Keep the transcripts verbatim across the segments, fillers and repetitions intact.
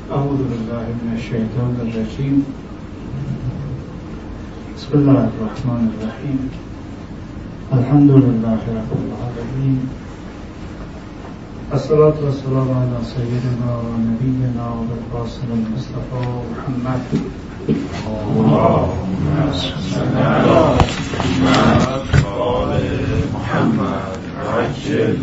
اعوذ بالله من الشیطان الرجیم. بسم الله الرحمن الرحیم. الحمد لله رب العالمین. الصلاة والسلام على سيدنا ونبينا والقاسم المصطفى محمد. اللهم صل على محمد عجل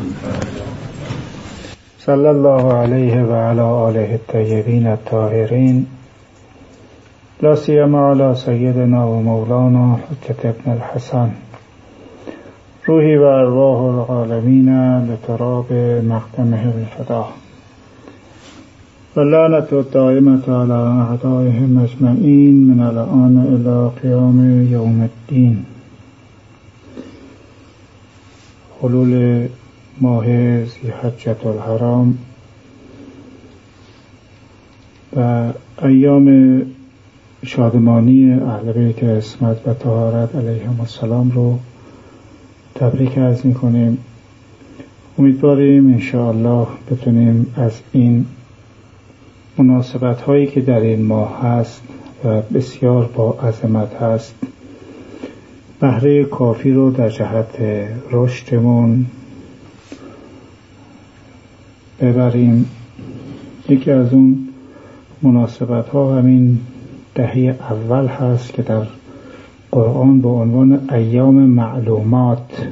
صلى الله عليه وعلى آله الطيبين الطاهرين، لا سيما على سيدنا ومولانا حجة ابن الحسن روحي وأرواح العالمين لتراب مقدمه الفداء، واللعنة الدائمة على أعدائهم أجمعين من الآن إلى قيام يوم الدين. حلول ماه ذی‌حجة الحرام و ایام شادمانی اهل بیت عصمت و طهارت علیهم السلام رو تبریک عرض می‌کنیم. امیدواریم انشاءالله بتونیم از این مناسبت هایی که در این ماه هست و بسیار با عظمت هست بهره کافی رو در جهت رشدمون ببریم. یکی از اون مناسبت ها همین دهه اول هست که در قرآن با عنوان ایام معلومات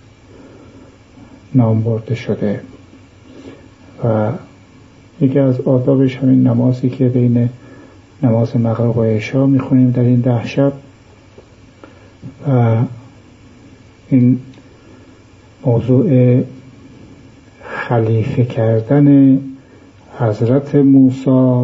نام برده شده و یکی از آدابش همین نمازی که بین نماز مغرب و عشا میخونیم در این ده شب و این موضوع خلیفه کردن حضرت موسی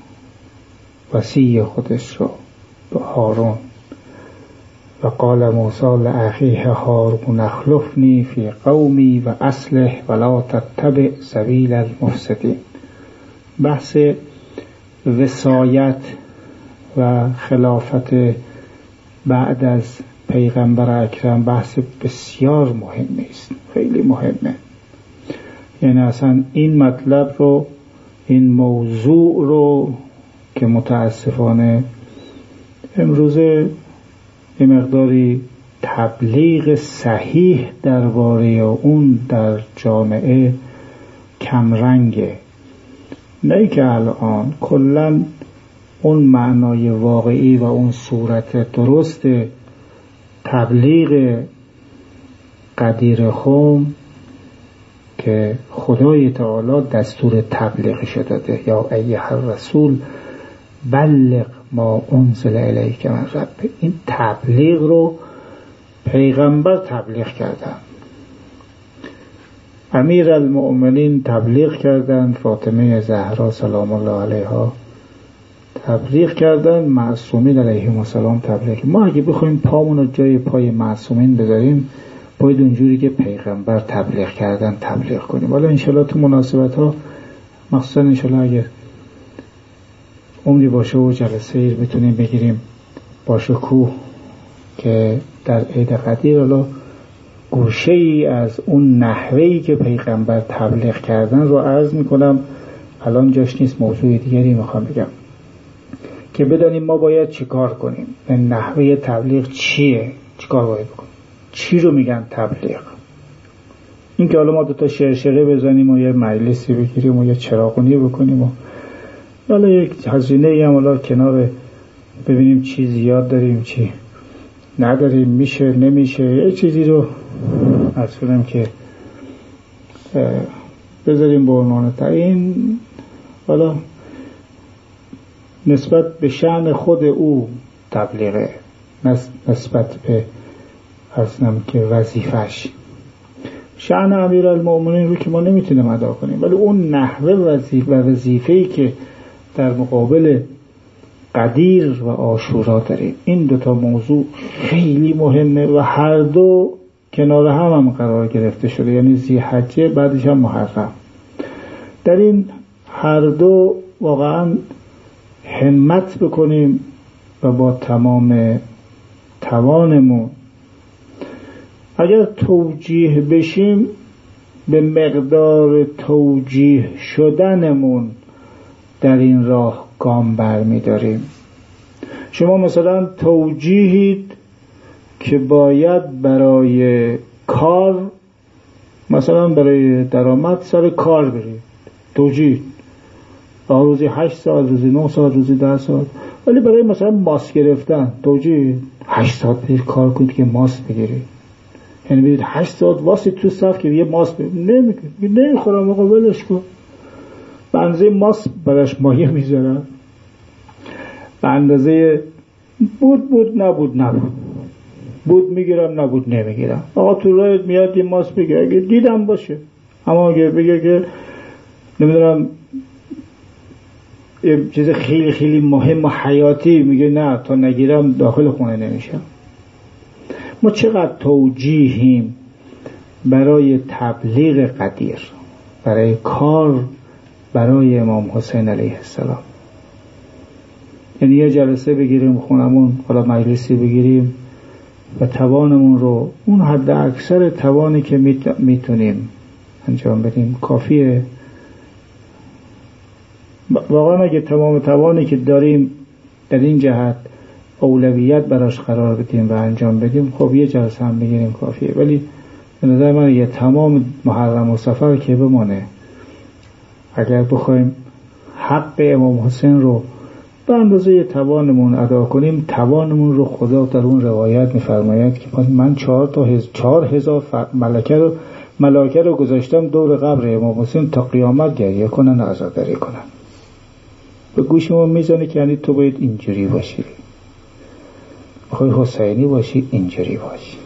وصی خودش رو به هارون و قال موسی لأخیه هارون اخلفنی فی قومی و اصلح ولا تتبع سبیل المفسدین. بحث وصایت و خلافت بعد از پیغمبر اکرم بحث بسیار مهمی است، خیلی مهمه. یعنی اصلا این مطلب رو، این موضوع رو که متاسفانه امروزه یه مقداری تبلیغ صحیح درباره اون در جامعه کمرنگه، نه که الان کلن اون معنای واقعی و اون صورت درست تبلیغ قدیر خم که خدای تعالی دستور تبلیغش داده، یا ایها الرسول بلغ ما انزل الیک من ربک. این تبلیغ رو پیغمبر تبلیغ کردن، امیر المؤمنین تبلیغ کردن، فاطمه زهرا سلام الله علیها تبلیغ کردن، معصومین علیهم السلام تبلیغ. ما اگه بخوایم پامون رو جای پای معصومین بذاریم باید اونجوری که پیغمبر تبلیغ کردن تبلیغ کنیم. حالا انشالله تو مناسبت ها، مخصوصا انشالله اگر عمری باشه و جلسه ایر بتونیم بگیریم با شکوه که در عید قدیر حالا گوشه ای از اون نحوهی که پیغمبر تبلیغ کردن رو عرض میکنم. الان جاش نیست، موضوع دیگری میخوام بگم که بدانیم ما باید چی کار کنیم. این نحوه تبلیغ چیه؟ چی کار باید بکنیم؟ چی رو میگن تبلیغ؟ این که حالا ما دوتا شرشره بزنیم و یه مجلسی بگیریم و یه چراغونی بکنیم و حالا یک هزینه ای هم حالا کنار ببینیم چی زیاد داریم چی نداریم، میشه نمیشه، یه چیزی رو از کنم که بذاریم به عنوان تعیین، حالا نسبت به شأن خود او تبلیغه، نسبت به اصلا که وظیفش. شأن امیرالمؤمنین رو که ما نمیتونیم ادا کنیم، ولی اون نحوه وظیفه و وظیفه‌ای که در مقابل قدیر و عاشورا داریم، این دوتا موضوع خیلی مهمه و هر دو کنار هم هم قرار گرفته شده، یعنی ذی‌حجه بعدش هم محرم. در این هر دو واقعا همت بکنیم و با تمام توانمون اگر توجیه بشیم به مقدار توجیه شدنمون در این راه گام برمی داریم. شما مثلا توجیهید که باید برای کار، مثلا برای درآمد سر کار برید، توجیه روزی هشت ساعت، روزی نه ساعت، روزی ده ساعت، ولی برای مثلا ماست گرفتن توجیه هشت ساعت برید کار کنید که ماست بگیرید. یعنی برید هشت ساعت واسه تو صف که یه ماست بگیرید، نمیگه نمیخورم آقا ولش کن. به اندازه ماست براش مایه میذارن، به اندازه بود بود نبود نبود، بود میگیرم نبود نمیگیرم. آقا تو رایت میاد یه ماست بگیر اگه دیدم باشه، اما اگه بگه که نمیدونم یه چیز خیلی خیلی مهم و حیاتی، میگه نه تا نگیرم داخل خونه نمیشم. ما چقدر توجیهیم برای تبلیغ قدیر، برای کار برای امام حسین علیه السلام. یعنی یه جلسه بگیریم خونمون، حالا مجلسی بگیریم و توانمون رو، اون حد اکثر توانی که میتونیم انجام بدیم کافیه. واقعا اگه تمام توانی که داریم در این جهت اولویت براش قرار بدیم و انجام بدیم، خب یه جلسه هم بگیریم کافیه. ولی به نظر من یه تمام محرم و سفر که بمانه، اگر بخوایم حق امام حسین رو به اندازه توانمون ادا کنیم، توانمون رو خدا در اون روایت می‌فرماید که من چهار تا هز... چهار هزار ملائکه رو ملائکه رو گذاشتم دور قبر امام حسین تا قیامت گریه کنن و عزاداری کنن. به گوش ما میزنه که یعنی تو باید اینجوری باشی، میخوای حسینی باشی اینجوری باشی،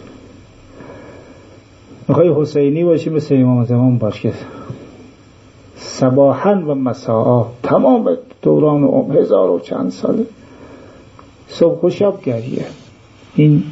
میخوای حسینی باشی مثل امام زمان باش که صباحا و مساء تمام دوران عمر هزار و چند ساله صبح و شب گریه. این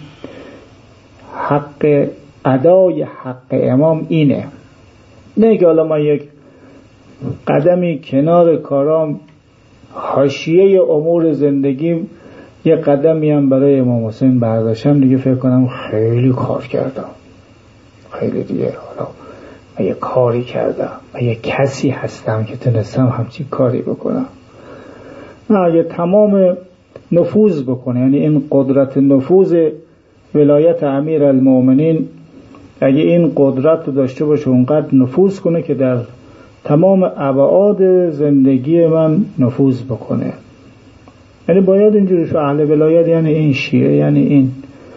حق ادای حق امام اینه، نه که حالا من یک قدمی کنار کارام حاشیه امور زندگیم یه قدمی هم برای امام حسین برداشتم دیگه فکر کنم خیلی کار کردم، خیلی دیگه حالا من یه کاری کردم، من یه کسی هستم که تونستم همچین کاری بکنم. نه، اگه تمام نفوذ بکنه، یعنی این قدرت نفوذ ولایت امیر المؤمنین، اگه این قدرت رو داشته باشه اونقدر نفوذ کنه که در تمام ابعاد زندگی من نفوذ بکنه، یعنی باید اینجوری شو. اهل ولایت یعنی این، شیعه یعنی این،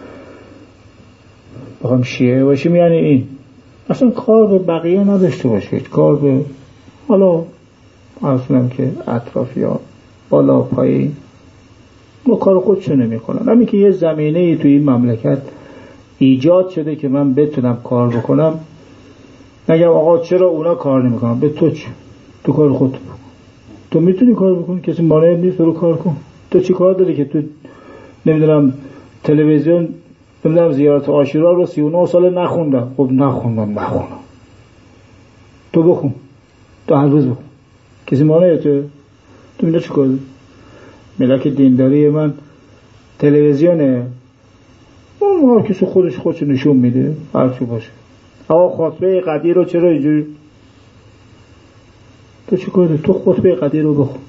بخوام شیعه باشیم یعنی این، اصلا کار به بقیه نداشته باشید، کار به حالا اصلا که اطرافی ها بالا پایین ما کار خودشو نمی کنن. همین که یه زمینه توی این مملکت ایجاد شده که من بتونم کار بکنم، نگم آقا چرا اونا کار نمی کنن، به تو چه؟ تو کار خود بکن، تو میتونی کار بکن، کسی مانع نیست تو رو کار کن. تو چی کار داری که تو نمیدونم تلویزیون نمیدونم زیارت عاشورا رو سی و نه سال نخوندم؟ خب نخوندم نخونم، تو بخون، تو هر روز بخون، کسی مانع تو؟ تو میدونی چی کار داری؟ ملک دینداری من تلویزیونه، اون هر کسی خودش خودش نشون میده هر چی باشه. آقا خطبه قدیر رو چرا اینجوری؟ تو چی کار داری؟ تو خطبه قدیر رو بخون.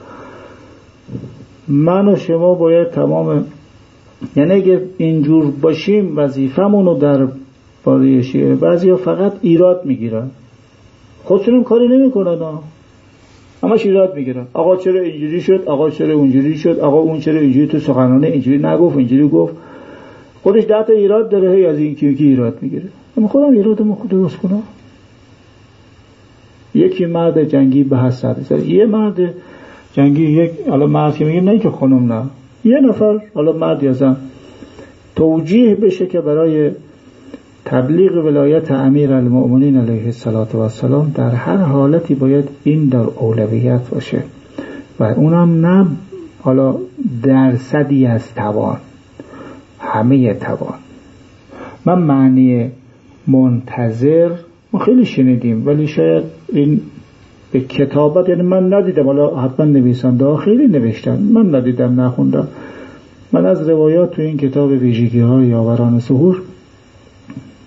من و شما باید تمام، یعنی اگه اینجور باشیم وظیفمون رو در باره شیعه، بعضی ها فقط ایراد میگیرن، خودشونم کاری نمی کنن، همش ایراد میگیرن. آقا چرا اینجوری شد، آقا چرا اونجوری شد، آقا اون چرا اینجوری تو سخنانه اینجوری نگفت، اینجوری گفت. خودش ده تا ایراد داره، هی از این کی کی ایراد میگیره. من خودم ایرادمو خود درست کنم. یکی مرد جنگی به حسد، یه مرد جنگی، یک حالا مرد که میگه نه که خانم، نه، یه نفر حالا مرد یا زن توجیه بشه که برای تبلیغ ولایت امیر المؤمنین علیه السلام در هر حالتی باید این در اولویت باشه و اونم نه حالا درصدی از توان، همه توان. من معنی منتظر ما خیلی شنیدیم ولی شاید این به کتابت، یعنی من ندیدم، حالا حتما نویسنده ها خیلی نوشتن، من ندیدم نخوندم. من از روایات تو این کتاب ویژگی های یاوران ظهور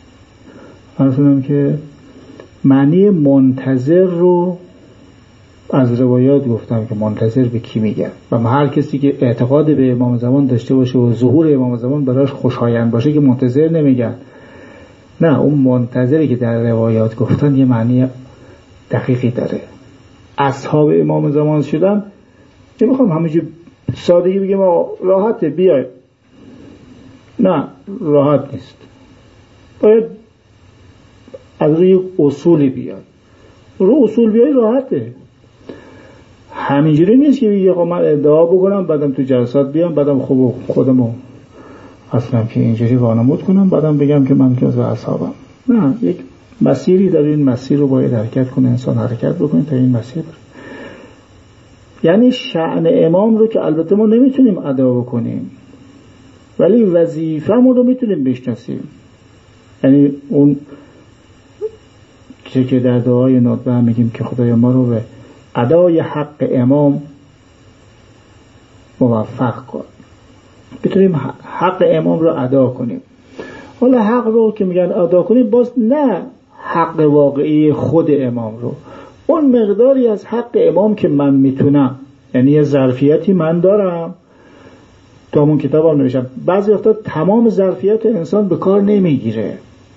فرض کنم که معنی منتظر رو از روایات گفتم که منتظر به کی میگن و هر کسی که اعتقاد به امام زمان داشته باشه و ظهور امام زمان براش خوشایند باشه که منتظر نمیگن، نه، اون منتظری که در روایات گفتن یه معنی دقیقی داره. اصحاب امام زمان شدن نمیخوام همینجور سادگی بگیم راحته بیای، نه، راحت نیست، باید از روی اصولی بیای. رو اصول بیای راحته، همینجوری نیست که بگی خب من ادعا بکنم بعدم تو جلسات بیام بعدم خوب خودمو اصلا که اینجوری وانمود کنم بعدم بگم که من جزو اصحابم. نه، یک مسیری در این مسیر رو باید حرکت کنه، انسان حرکت بکنه تا این مسیر بره. یعنی شأن امام رو که البته ما نمیتونیم ادا بکنیم ولی وظیفه‌مون رو میتونیم بشناسیم. یعنی اون چه که در دعای ندبه هم میگیم که خدای ما رو به ادای حق امام موفق کن، بتونیم حق امام رو ادا کنیم. حالا حق رو که میگن ادا کنیم، باز نه حق واقعی خود امام رو، اون مقداری از حق امام که من میتونم، یعنی یه ظرفیتی من دارم، تو همون کتاب هم نوشتم بعضی وقتا تمام ظرفیت انسان به کار نمیگیره،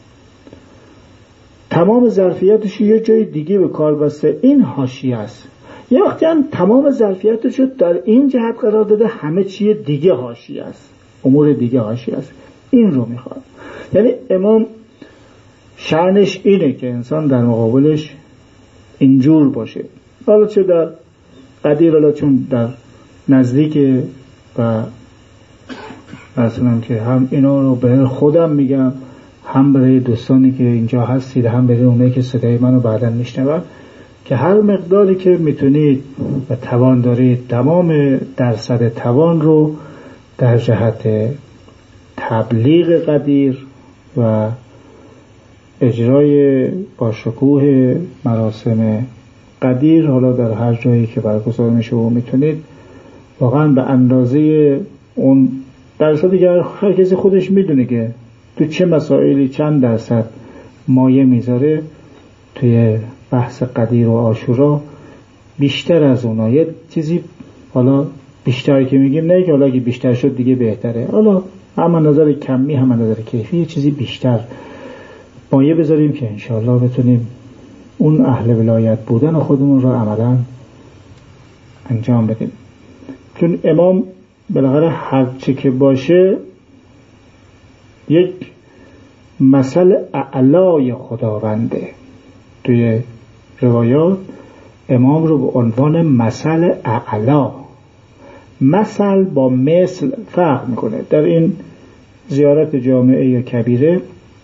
تمام ظرفیتش یه جای دیگه به کار بسته، این حاشیه است. یه وقتی هم تمام ظرفیتش رو در این جهت قرار داده، همه چیه دیگه حاشیه است، امور دیگه حاشیه است. این رو میخواد. یعنی امام شأنش اینه که انسان در مقابلش اینجور باشه. حالا چه در قدیر، حالا چون در نزدیک و مثلا که هم اینا رو به خودم میگم، هم برای دوستانی که اینجا هستید، هم برای اونایی که صدای منو بعداً میشنون، که هر مقداری که میتونید و توان دارید تمام درصد توان رو در جهت تبلیغ قدیر و اجرای با شکوه مراسم قدیر، حالا در هر جایی که برگزار میشه و میتونید واقعا به اندازه اون درصدی که هر کسی خودش میدونه که تو چه مسائلی چند درصد مایه میذاره توی بحث قدیر و عاشورا، بیشتر از اونها یه چیزی، حالا بیشتری که میگیم نه که حالا که بیشتر شد دیگه بهتره، حالا هم نظر کمی هم نظر کیفی یه چیزی بیشتر مایه بذاریم که انشاءالله بتونیم اون اهل ولایت بودن خودمون رو عملا انجام بدیم. چون امام بالاخره هر چه که باشه یک مثل اعلای خداونده. توی روایات امام رو به عنوان مثل اعلا، مثل با مثل فرق میکنه. در این زیارت جامعه یا کبیره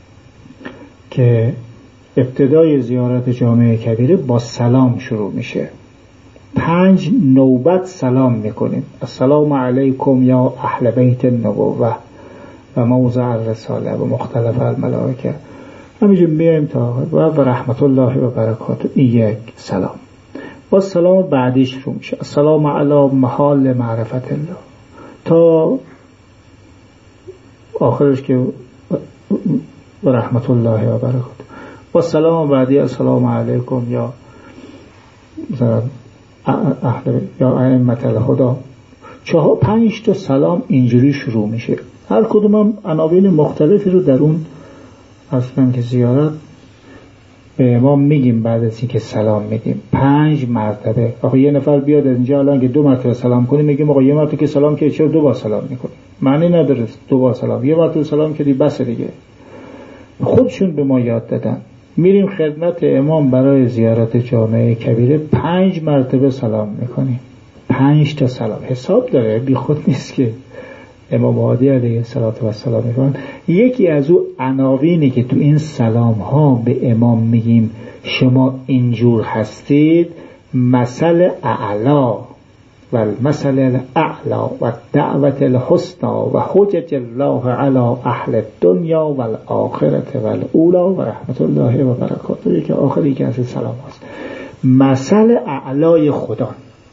که ابتدای زیارت جامعه کبیره با سلام شروع میشه، پنج نوبت سلام میکنیم. السلام علیکم یا اهل بیت النبوه و موضع الرساله و مختلف الملائکه، همینجور میایم تا و و رحمت الله و برکاته. این یک سلام. با سلام بعدیش شروع میشه السلام علی محال معرفت الله تا آخرش که و رحمت الله و برکاته. با سلام بعدی السلام علیکم یا مثلا اهل یا ائمه الهدی. چهار پنج تا سلام اینجوری شروع میشه. هر کدوم هم عناوین مختلفی رو در اون اصلا که زیارت به امام میگیم. بعد از اینکه سلام میگیم پنج مرتبه. آخه یه نفر بیاد از اینجا الان که دو مرتبه سلام کنیم میگیم آقا یه مرتبه که سلام که چرا دو بار سلام میکنی؟ معنی نداره دو بار سلام، یه مرتبه سلام کردی بس دیگه. خودشون به ما یاد دادن. میریم خدمت امام برای زیارت جامعه کبیره، پنج مرتبه سلام میکنیم. پنج تا سلام حساب داره، بی خود نیست که امام هادی علیه السلام میگن. یکی از او عناوینی که تو این سلام ها به امام میگیم شما اینجور هستید، مثل اعلا و المثل الاعلا و دعوت الحسنا و حجج الله علی اهل الدنیا و الاخرت و الاولا و رحمت الله و برکاته، که آخری که از سلام هست. مثل اعلای خدا.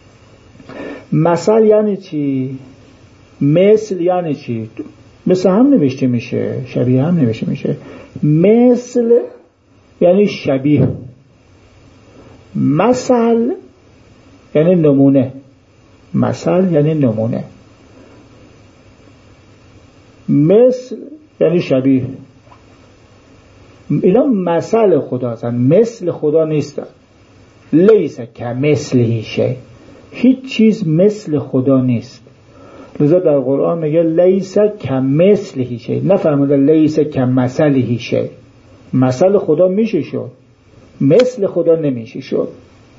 مثل یعنی چی؟ مثل یعنی چی؟ مثل هم نوشته میشه، شبیه هم نوشته میشه. مثل یعنی شبیه. مثل یعنی نمونه، مثل یعنی نمونه، مثل یعنی شبیه. اینا مثل خدا هستن، مثل خدا نیستن. لیس کمثله شیء، هیچ چیز مثل خدا نیست. لذا در قرآن میگه لیس کمثله شیء، نفرموده لیس کمثله شیء. مثل خدا میشه شد، مثل خدا نمیشه شد.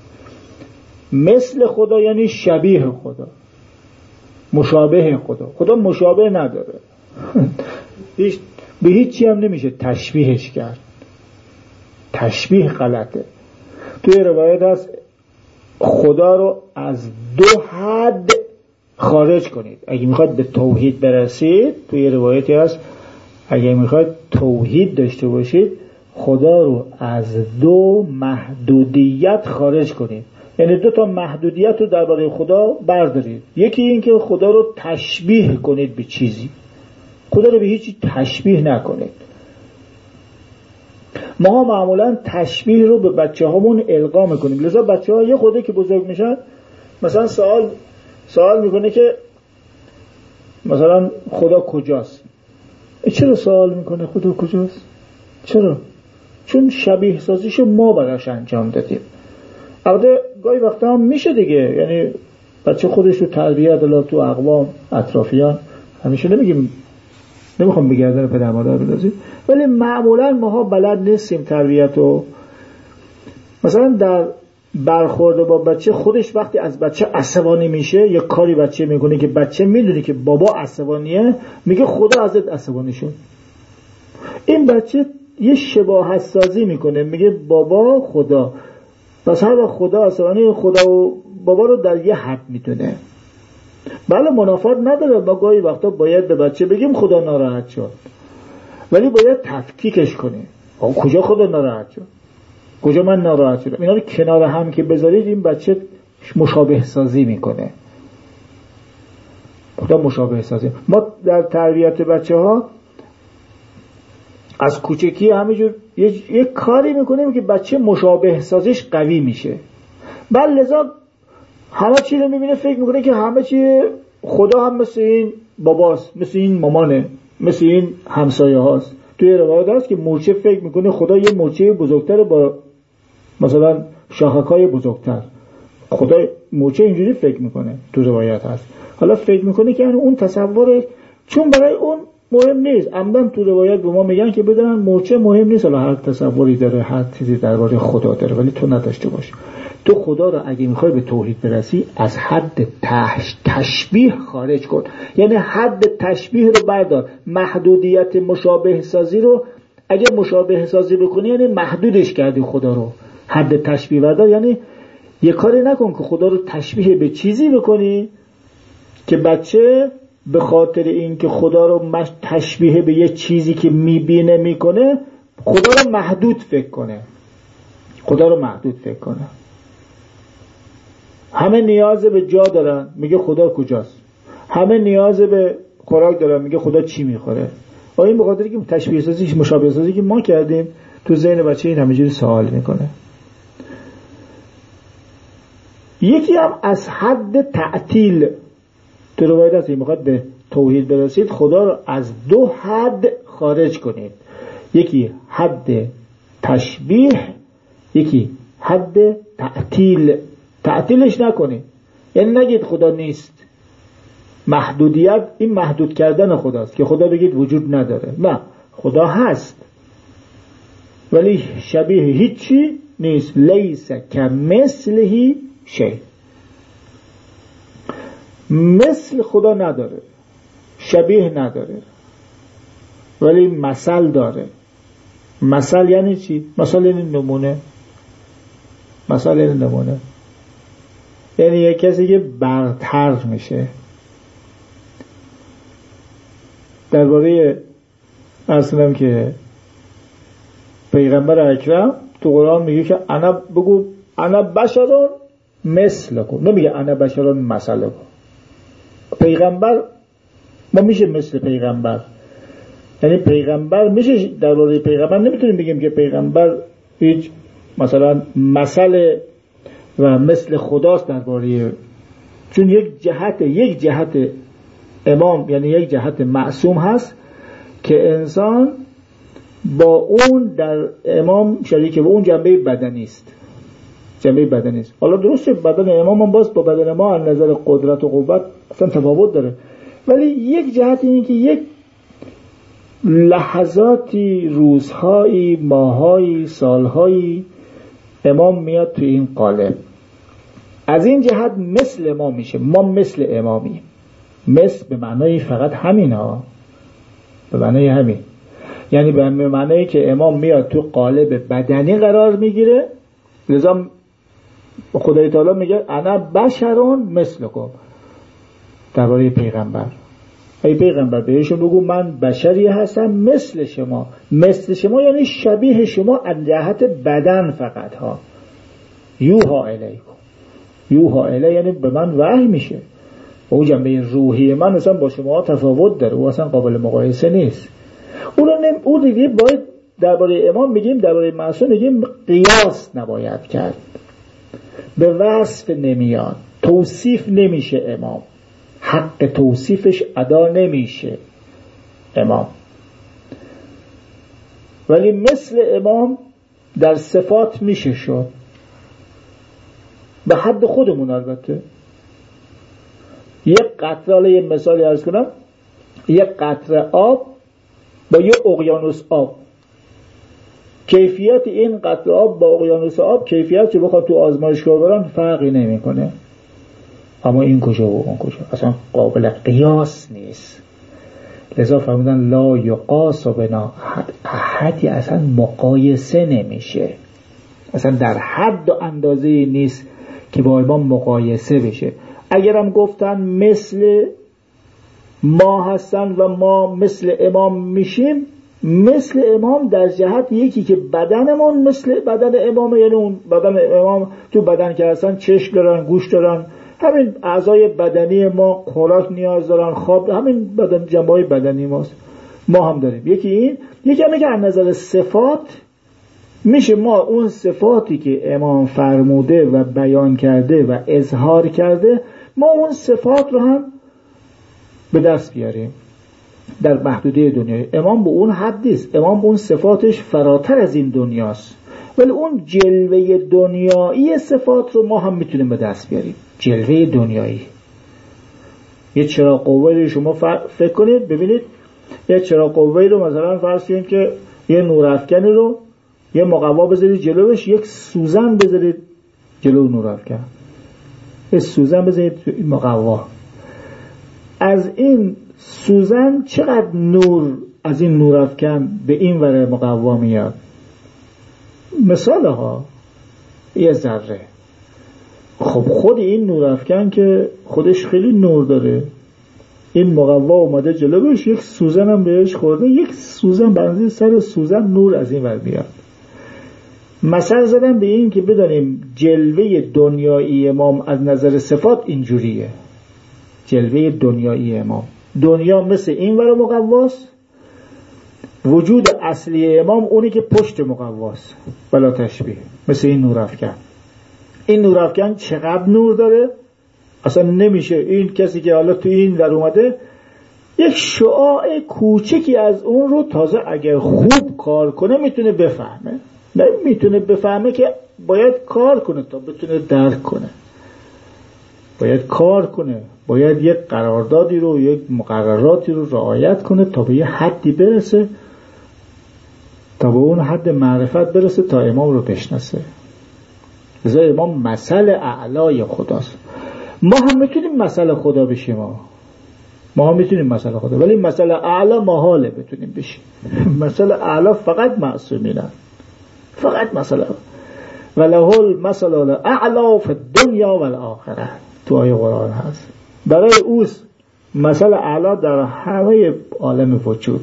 مثل خدا یعنی شبیه خدا، مشابه خدا. خدا مشابه نداره هیچ، به هیچی هم نمیشه تشبیهش کرد. تشبیه غلطه. توی روایت هست خدا رو از دو حد خارج کنید اگه میخواد به توحید برسید. توی روایتی هست اگه میخواد توحید داشته باشید خدا رو از دو محدودیت خارج کنید. یعنی دو تا محدودیت رو درباره خدا بردارید. یکی این که خدا رو تشبیه کنید به چیزی، خدا رو به هیچی تشبیه نکنید. ما معمولا تشبیه رو به بچه هامون القا میکنیم. لذا بچه ها یه خورده که بزرگ میشن مثلا سوال سوال میکنه که مثلا خدا کجاست. چرا سوال میکنه خدا کجاست؟ چرا؟ چون شبیه سازیشو ما براش انجام دادیم. البته گاهی وقتا هم میشه دیگه، یعنی بچه خودش رو تربیت داده تو اقوام اطرافیان، همیشه نمیگیم، نمیخوام بگردن پدر مادر بندازیم، ولی معمولا ماها بلد نیستیم تربیت رو. مثلا در برخورد با بچه خودش وقتی از بچه عصبانی میشه، یه کاری بچه میکنه که بچه میدونه که بابا عصبانیه، میگه خدا ازت عصبانی شد. این بچه یه شباهت سازی میکنه، میگه بابا خدا، پس هر وقت خدا عصبانی، خدا و بابا رو در یه حد میدونه. بله منافات نداره، ما گاهی وقتا باید به بچه بگیم خدا ناراحت شد، ولی باید تفکیکش کنیم. کجا خدا ناراحت شد، کجا من ناراحت شدم؟ اینا رو کنار هم که بذارید این بچه مشابه سازی میکنه. خدا مشابه سازی. ما در تربیت بچه ها از کوچکی همینجور یه, یه کاری میکنیم که بچه مشابه سازیش قوی میشه. بل لذا همه چی رو میبینه فکر میکنه که همه چی خدا هم مثل این باباست، مثل این مامانه، مثل این همسایه هاست. توی روایت هست که مورچه فکر میکنه خدا یه مورچه بزرگتر با مثلا شاخکای بزرگتر. خدا مورچه اینجوری فکر میکنه، تو روایت هست. حالا فکر میکنه که اون تصور، چون برای اون مهم نیست. عمدن تو روایت به ما میگن که بدونن مورچه مهم نیست، حالا هر تصوری داره، هر چیزی درباره خدا داره، ولی تو نداشته باش. تو خدا رو اگه میخوای به توحید برسی از حد تش... تشبیه خارج کن. یعنی حد تشبیه رو بردار. محدودیت مشابه سازی رو اگه مشابه سازی بکنی یعنی محدودش کردی خدا رو. حد تشبیه بردار یعنی یه کاری نکن که خدا رو تشبیه به چیزی بکنی که بچه به خاطر این که خدا رو تشبیه به یه چیزی که میبینه میکنه خدا رو محدود فکر کنه. خدا رو محدود فکر کنه. همه نیاز به جا دارن، میگه خدا کجاست. همه نیاز به خوراک دارن، میگه خدا چی میخوره. آیا این به خاطر که تشبیه سازی مشابه سازی که ما کردیم تو ذهن بچه این همینجوری سوال میکنه. یکی هم از حد تعطیل تو روایت هست میخواد به توحید برسید خدا رو از دو حد خارج کنید. یکی حد تشبیه، یکی حد تعطیل. تعطیلش نکنید، یعنی نگید خدا نیست. محدودیت این محدود کردن خداست که خدا بگید وجود نداره. نه، خدا هست ولی شبیه هیچی نیست. لیس کمثله شیء. مثل خدا نداره، شبیه نداره، ولی مثل داره. مثل یعنی چی؟ مثل یعنی نمونه. مثل یعنی نمونه یعنی یک کسی که برتر میشه. درباره اصلا که پیغمبر اکرم تو قرآن میگه که انا بگو انا بشرون مثلکم، نمیگه انا بشرون مثلکم. پیغمبر ما میشه مثل پیغمبر، یعنی پیغمبر میشه. درباره پیغمبر نمیتونیم بگیم که پیغمبر هیچ مثلا مثل و مثل خداست درباره، چون یک جهت یک جهت امام یعنی یک جهت معصوم هست که انسان با اون در امام شریک، با اون جنبه بدنی است، جنبه بدنی است. حالا درسته بدن امام هم باز با بدن ما از نظر قدرت و قوت اصلا تفاوت داره، ولی یک جهت اینه که یک لحظاتی، روزهایی، ماهایی، سالهایی امام میاد تو این قالب، از این جهت مثل ما میشه، ما مثل امامی. مثل به معنای فقط همین ها، به معنای همین، یعنی به معنایی که امام میاد تو قالب بدنی قرار میگیره، لذا خدای تعالی میگه انا بشرون مثلکم درباره پیغمبر. ای پیغمبر بهشون بگو من بشری هستم مثل شما. مثل شما یعنی شبیه شما از جهت بدن فقط ها. یوها الیکم، یوها الی یعنی به من وحی میشه، او جنبه روحی من اصلا با شما تفاوت داره، او اصلا قابل مقایسه نیست. اون او دیگه باید درباره امام میگیم، درباره معصوم میگیم قیاس نباید کرد، به وصف نمیاد، توصیف نمیشه امام، حق توصیفش ادا نمیشه امام. ولی مثل امام در صفات میشه شد، به حد خودمون. البته یک قطره، حالا یه مثالی عرض کنم، یک قطره آب با یک اقیانوس آب، کیفیت این قطره آب با اقیانوس آب کیفیت که بخواد تو آزمایشگاه برن فرقی نمیکنه، اما این کجا و اون کجا اصلا قابل قیاس نیست. لذا فرمودن لا یقاس بنا احدی، اصلا مقایسه نمیشه، اصلا در حد و اندازه نیست که با امام مقایسه بشه. اگرم گفتن مثل ما هستن و ما مثل امام میشیم، مثل امام در جهت یکی که بدنمون مثل بدن امامه، یعنی اون بدن امام تو بدن که هستن چشم دارن، گوش دارن، همین اعضای بدنی ما خوراک نیاز دارن، خواب، همین بدن جنبه‌های بدنی ماست، ما هم داریم. یکی این، یکی هم که از نظر صفات میشه ما اون صفاتی که امام فرموده و بیان کرده و اظهار کرده، ما اون صفات رو هم به دست بیاریم در محدوده دنیای. امام به اون حد نیست، امام اون صفاتش فراتر از این دنیاست، ولی اون جلوه دنیایی صفات رو ما هم میتونیم به دست بیاریم. جلوه دنیایی، یه چراغ قوه‌ای رو شما فکر کنید، ببینید یه چراغ قوه‌ای رو مثلا فرض کنید که یه نورافکنی رو یه مقوا بذارید جلوش، یک سوزن بذارید جلو نورافکن، یه سوزن بذارید تو این مقوا، از این سوزن چقدر نور از این نورافکن به این ور مقوا میاد؟ مثال ها یه ذره. خب خود این نورافکن که خودش خیلی نور داره، این مقوا اومده جلوش، یک سوزن هم بهش خورده، یک سوزن بنزی سر سوزن نور از این ور میاد. مثل زدم به این که بدانیم جلوه دنیایی امام از نظر صفات اینجوریه. جلوه دنیایی امام، دنیا مثل این ور مقواست، وجود اصلی امام اونی که پشت مقواست، بلا تشبیه، مثل این نورافکن. این نورافکن چقدر نور داره اصلا نمیشه، این کسی که حالا تو این ور اومده یک شعاع کوچکی از اون رو تازه اگر خوب کار کنه میتونه بفهمه، نه میتونه بفهمه که باید کار کنه تا بتونه درک کنه، باید کار کنه، باید یک قراردادی رو، یک مقرراتی رو رعایت کنه تا به یه حدی برسه، تا به اون حد معرفت برسه تا امام رو بشناسه. لذا امام مثل اعلای خداست. ما هم میتونیم مثل خدا بشیم، ما ما هم میتونیم مثل خدا، ولی مثل اعلا محاله بتونیم بشیم. مثل اعلا فقط معصومینن، فقط مثل وله المثل الاعلی فی الدنیا والآخره، تو آیه قرآن هست. برای اوست مثل اعلا در همه عالم وجود.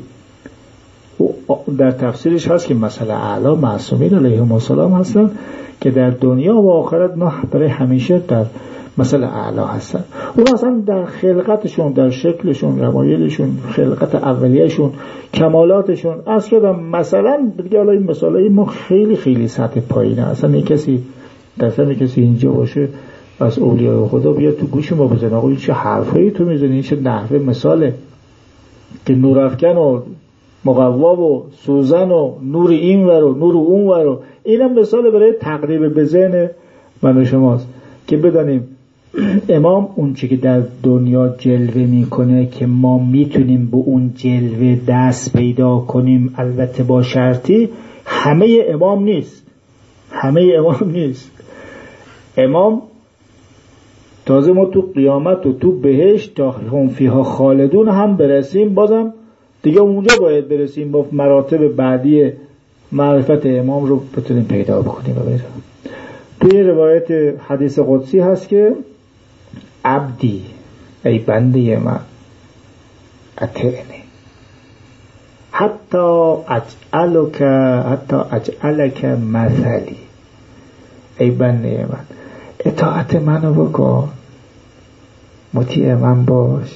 در تفسیرش هست که مثل اعلا معصومین علیهم السلام هستن که در دنیا و آخرت ما برای همیشه در مثل اعلا هستن. اون اصلا در خلقتشون، در شکلشون، رمایلشون، خلقت اولیهشون، کمالاتشون از کردم مثلا دیگه. حالا این مثالای ما خیلی خیلی سطح پایینه، اصلا یک کسی درصد کسی اینجا باشه از اولیاء خدا بیاد تو گوش ما بزنه آقا این چه حرفایی تو میزنی، این چه نحوه مثاله که نورافکن و مقوا و سوزن و نور این ور و نور اون ور و اینم مثال برای تقریب به ذهن من و شماست که بدانیم امام اون چی که در دنیا جلوه میکنه که ما میتونیم به اون جلوه دست پیدا کنیم، البته با شرطی همه امام نیست، همه امام نیست. امام تازه ما تو قیامت و تو بهشت تا هم فیها خالدون هم برسیم، بازم دیگه اونجا باید برسیم با مراتب بعدی معرفت امام رو بتونیم پیدا بکنیم. توی روایت حدیث قدسی هست که عبدی ای بنده من اطعنی حتی اجعلک حتی اجعلک مثلی، ای بنده من اطاعت منو بکن، مطیع من باش،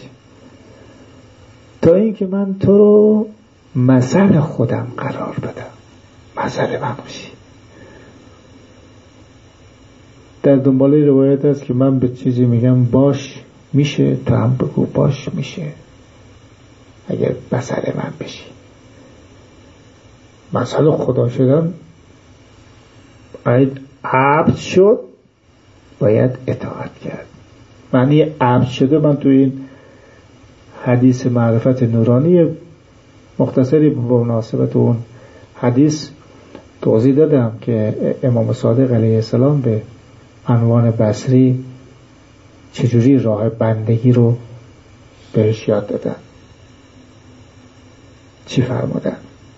تا اینکه من تو رو مثل خودم قرار بدم، مثل من باشی. در دنباله روایت هست که من به چیزی میگم باش میشه، تو هم بگو باش میشه، اگر مثل من بشی. مثل خدا شدن باید عبد شد، باید اطاعت کرد. معنی عبد شده من تو این حدیث معرفت نورانی مختصری به مناسبت اون حدیث توضیح دادم که امام صادق علیه السلام به عنوان بصری چجوری راه بندگی رو بهش یاد دادن. چی فرمودن؟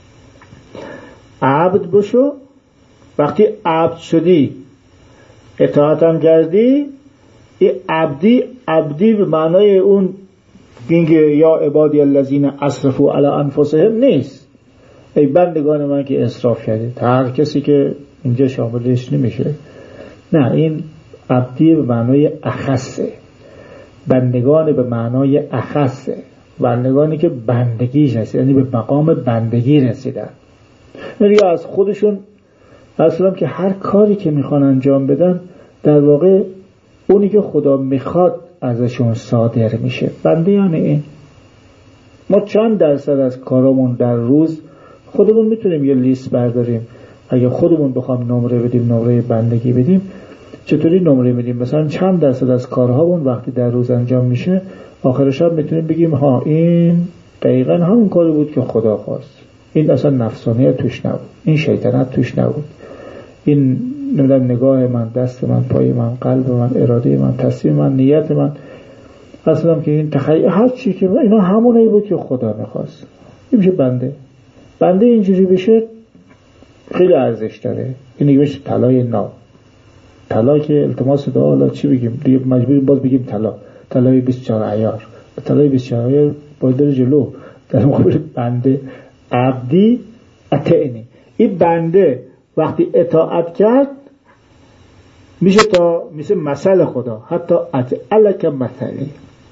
عبد بشو، وقتی عبد شدی اطاعتم کردی، این عبدی عبدی به معنای اون اینکه یا عبادی الذین اسرفوا علی انفسهم نیست، ای بندگان من که اسراف کردید، هر کسی که اینجا شاملش نمیشه. نه، این عبدی به معنای اخصه، بندگان به معنای اخصه، بندگانی که بندگیش رسیدن، یعنی به مقام بندگی رسیدن، یعنی از خودشون اصلا که هر کاری که میخوان انجام بدن در واقع اونی که خدا میخواد ازشون صادر میشه. بنده یعنی این ما چند درصد از کارامون در روز خودمون میتونیم یه لیست برداریم، اگه خودمون بخوام نمره بدیم، نمره بندگی بدیم، چطوری نمره میدیم؟ مثلا چند درصد از کارهامون وقتی در روز انجام میشه آخر شب میتونیم بگیم ها این دقیقا همون کاری بود که خدا خواست، این اصلا نفسانیت توش نبود، این شیطنت توش نبود، این نمیدونم نگاه من، دست من، پای من، قلب من، اراده من، تصمیم من، نیت من، اصلا که این تخیل هر چی که اینا همونایی بود که خدا میخواست. این میشه بنده. بنده اینجوری بشه خیلی ارزش داره. این دیگه میشه طلای ناب. طلا که التماس دعا، حالا چی بگیم دیگه، مجبوری باز بگیم طلا، طلای بیست و چهار عیار، طلای بیست و چهار عیار باید بره جلو در مقابل بنده. عبدی اطعنی، این بنده وقتی اطاعت کرد میشه تا میشه مثل خدا، حتی اجعلک مثلی.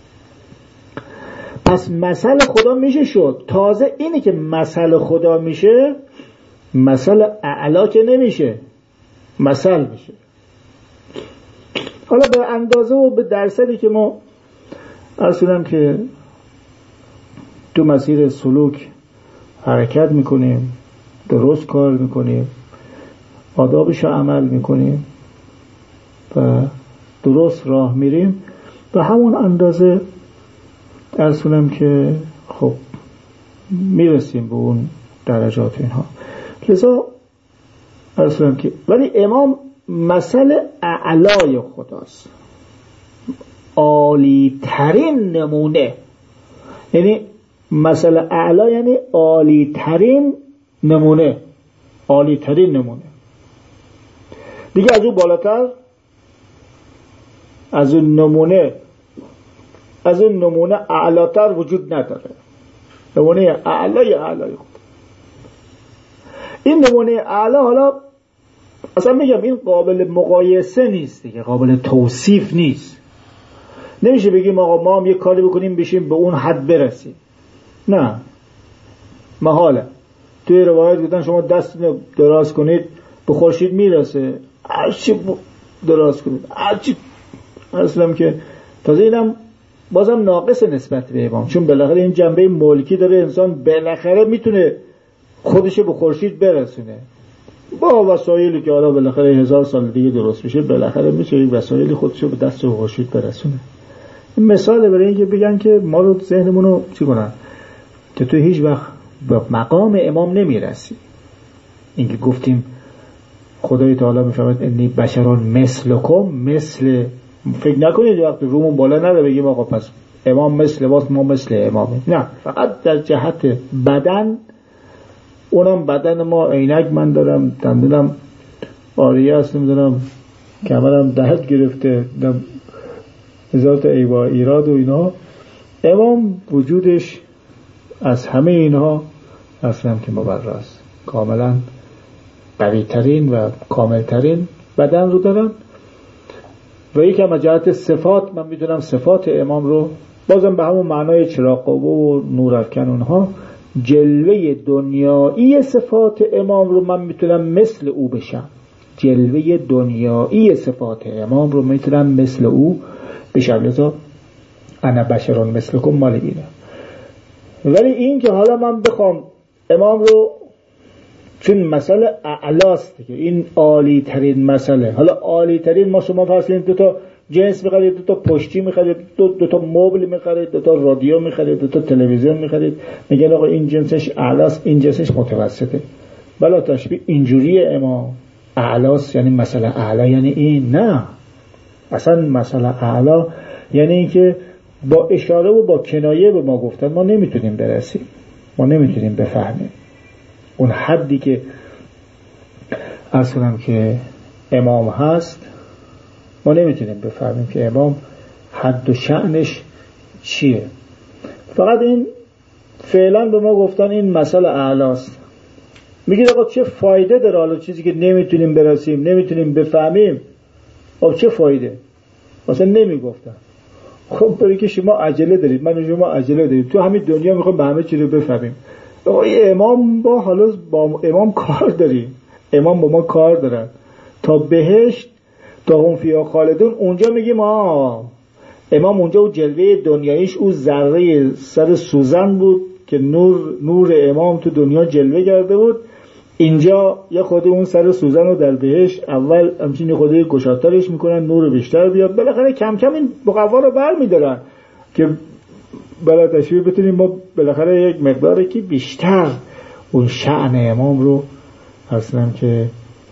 پس مثل خدا میشه شد. تازه اینی که مثل خدا میشه، مثل اعلا که نمیشه، مثل میشه. حالا به اندازه و به درصدی که ما اصلا که تو مسیر سلوک حرکت میکنیم، درست کار میکنیم، آدابش عمل میکنیم و درست راه میریم، به همون اندازه اصلا که خب میرسیم به اون درجات اینها. لذا اصلا که ولی امام مثل اعلای خداست، عالی ترین نمونه، یعنی مثل اعلا یعنی عالی ترین نمونه، عالی ترین نمونه. دیگه از اون بالاتر از اون نمونه از اون نمونه اعلاتر وجود نداره. نمونه اعلای اعلای خدا. این نمونه اعلا حالا اصلا میگم این قابل مقایسه نیست دیگه، قابل توصیف نیست. نمیشه بگیم آقا ما هم یه کاری بکنیم بشیم به اون حد برسیم، نه، محاله. توی روایت گفتن شما دست دراز کنید به خورشید میرسه، هرچی دراز کنید، هرچی اصلا که تازه اینم بازم ناقص نسبت به امام، چون بالاخره این جنبه ملکی داره، انسان بالاخره میتونه خودشو به خورشید برسونه با وسایلی که حالا بالاخره هزار سال دیگه درست میشه، بالاخره میشه این وسایلی خودشو به دست خورشید برسونه. این مثال برای اینکه بگن که ما رو ذهنمون رو چی کنن که تو هیچ وقت به مقام امام نمیرسی. اینکه گفتیم خدای تعالی میفرماید انی بشرون مثلکم، مثل فکر نکنید وقتی رومون بالا نره بگیم آقا پس امام مثل واس ما مثل امامه، نه، فقط در جهت بدن، اونم بدن ما عینک من دارم، دندونم آریه است، نمیدونم کمرم دهد گرفته، هزار تا ایوا ایراد و اینا. امام وجودش از همه اینها اصلا که مبراست، کاملا قوی ترین و کامل ترین بدن رو دارن. و یکم از جهت صفات من میدونم صفات امام رو بازم به همون معنای چراغ قوه و نورافکن اونها، جلوه دنیایی صفات امام رو من میتونم مثل او بشم، جلوه دنیایی صفات امام رو میتونم مثل او بشم. لذا انا بشرون مثلکم مال اینه. ولی این که حالا من بخوام امام رو، چون مسئله اعلاست که این عالی ترین مسئله، حالا عالی ترین ما شما فرض دو تا جنس میخرید، دو تا پشتی میخرید، دو, دو تا مبل میخرید، دو تا رادیو میخرید، دو تا تلویزیون میخرید، میگن آقا این جنسش اعلاست این جنسش متوسطه. بلا تشبیه اینجوری امام اعلاست یعنی مسئله اعلا یعنی این، نه، اصلا مسئله اعلا یعنی این که با اشاره و با کنایه به ما گفتن ما نمیتونیم برسیم، ما نمیتونیم بفهمیم اون حدی که اصلا که امام هست، ما نمیتونیم بفهمیم که امام حد و شأنش چیه. فقط این فعلا به ما گفتن این مسئله اعلاست. میگید آقا چه فایده داره حالا چیزی که نمیتونیم برسیم، نمیتونیم بفهمیم، آقا چه فایده؟ مثلا نمیگفتن خب برای که شما عجله دارید، من و شما عجله دارید، تو همین دنیا میخوام به همه چی رو بفهمیم. آقا امام با حالا با امام کار داریم، امام با ما کار دارن تا بهشت، تا هم فیا خالدون. اونجا میگیم آه امام اونجا و جلوه دنیایش او ذره سر سوزن بود که نور نور امام تو دنیا جلوه کرده بود. اینجا یا خود اون سر سوزن رو در بهشت اول همچین خودی گشادترش میکنن نور بیشتر بیاد، بالاخره کم کم این مقوا رو بر میدارن که بلا تشبیه بتونیم ما بالاخره یک مقداری که بیشتر اون شأن امام رو اصلا که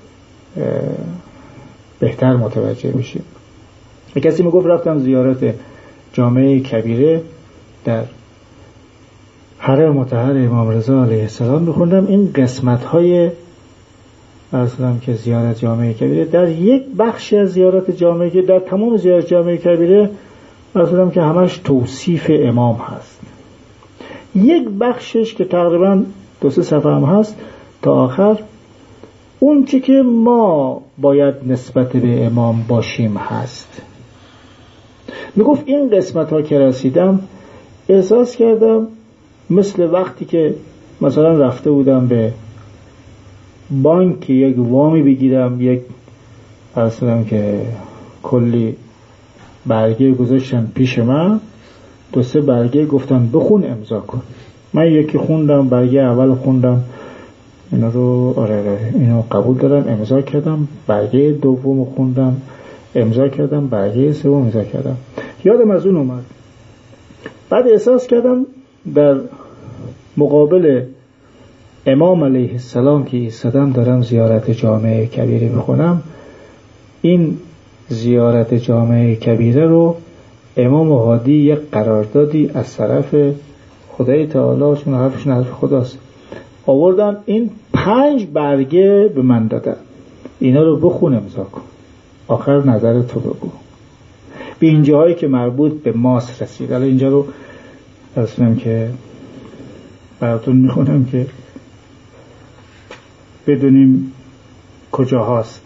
بهتر متوجه بشیم. کسی میگفت رفتم زیارت جامعه کبیره در حرم مطهر امام رضا علیه السلام بخوندم. این قسمت های اصلا که زیارت جامعه کبیره در یک بخش از زیارت جامعه که در تمام زیارت جامعه کبیره اصلا که همش توصیف امام هست، یک بخشش که تقریبا دو سه صفحه هم هست تا آخر اون چی که ما باید نسبت به امام باشیم هست. میگفت این قسمت ها که رسیدم احساس کردم مثل وقتی که مثلا رفته بودم به بانک یک وامی بگیرم، یک اصلا که کلی برگه گذاشتن پیش من، دو سه برگه گفتن بخون امضا کن. من یکی خوندم، برگه اول خوندم اینا رو، آره آره اینو قبول دارم، امضا کردم. برگه دوم خوندم، امضا کردم. برگه سوم امضا کردم. یادم از اون اومد. بعد احساس کردم در مقابل امام علیه السلام که ایستادم دارم زیارت جامعه کبیره بخونم، این زیارت جامعه کبیره رو امام هادی یک قراردادی از طرف خدای تعالی، چون حرفشون حرف خداست، آوردن این پنج برگه به من دادن، اینا رو بخون امضا کن، آخر نظر تو بگو. به اینجاهایی که مربوط به ماست رسید. الان اینجا رو اصلا که براتون میخونم که بدونیم کجا هست.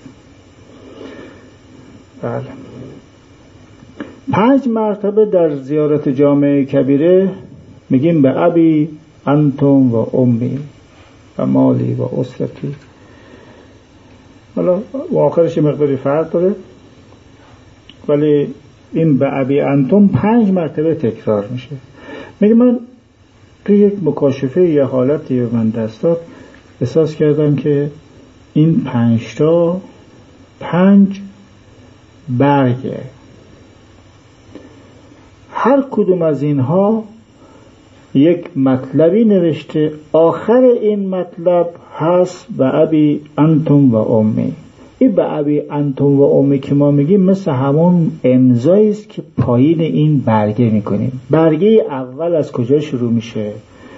بله، پنج مرتبه در زیارت جامعه کبیره میگیم به ابی انتم و امی و مالی و اسرتی. حالا و آخرش مقداری فرق داره، ولی این به ابی انتم پنج مرتبه تکرار میشه. میگه من توی یک مکاشفه یه حالتی به من دست داد، احساس کردم که این پنج تا پنج برگه، هر کدوم از اینها یک مطلبی نوشته، آخر این مطلب هست به ابی انتم و امی. این به ابی انتم و امی که ما میگیم مثل همون امضایی است که پایین این برگه میکنیم. برگه اول از کجا شروع میشه؟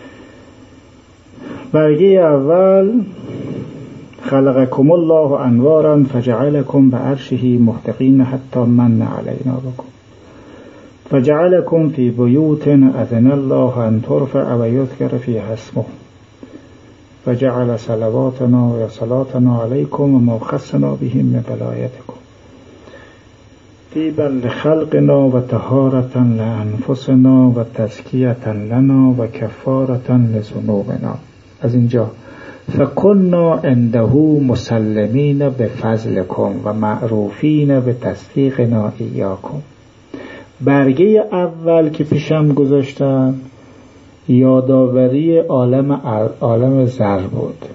برگه اول خلقکم الله انوارا فجعلکم بعرشه محتقین حتی من علینا بکم فجعلکم فی بیوت اذن الله ان ترفع و یذکر فیها اسمه فجعل صلواتنا و صلاتنا علیکم و ما خصنا بهم من ولایتکم طیبا لخلقنا و طهارة لانفسنا و تزکیة لنا و کفارة لذنوبنا. از اینجا فکننا عنده مسلمین بفضلکم و معروفین بتصدیقنا ایاکم. برگه اول که پیشم گذاشتم یادآوری عالم عالم زر بود.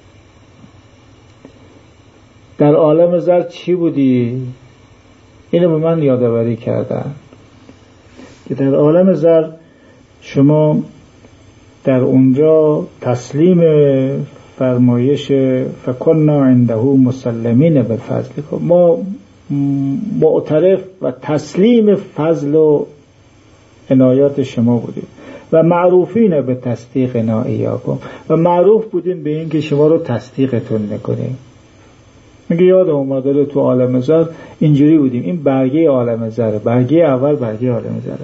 در عالم زر چی بودی؟ اینو به من یادآوری کردن که در عالم زر شما در اونجا تسلیم فرمایش فکننا عنده مسلمین بفضلکم، ما معترف و تسلیم فضل و عنایات شما بودیم و معروفین به تصدیقنا ایاکم، و معروف بودیم به این که شما رو تصدیقتون میکنیم. میگه یاد اومده تو عالم زر اینجوری بودیم. این برگه عالم زره، برگه اول برگه عالم زره.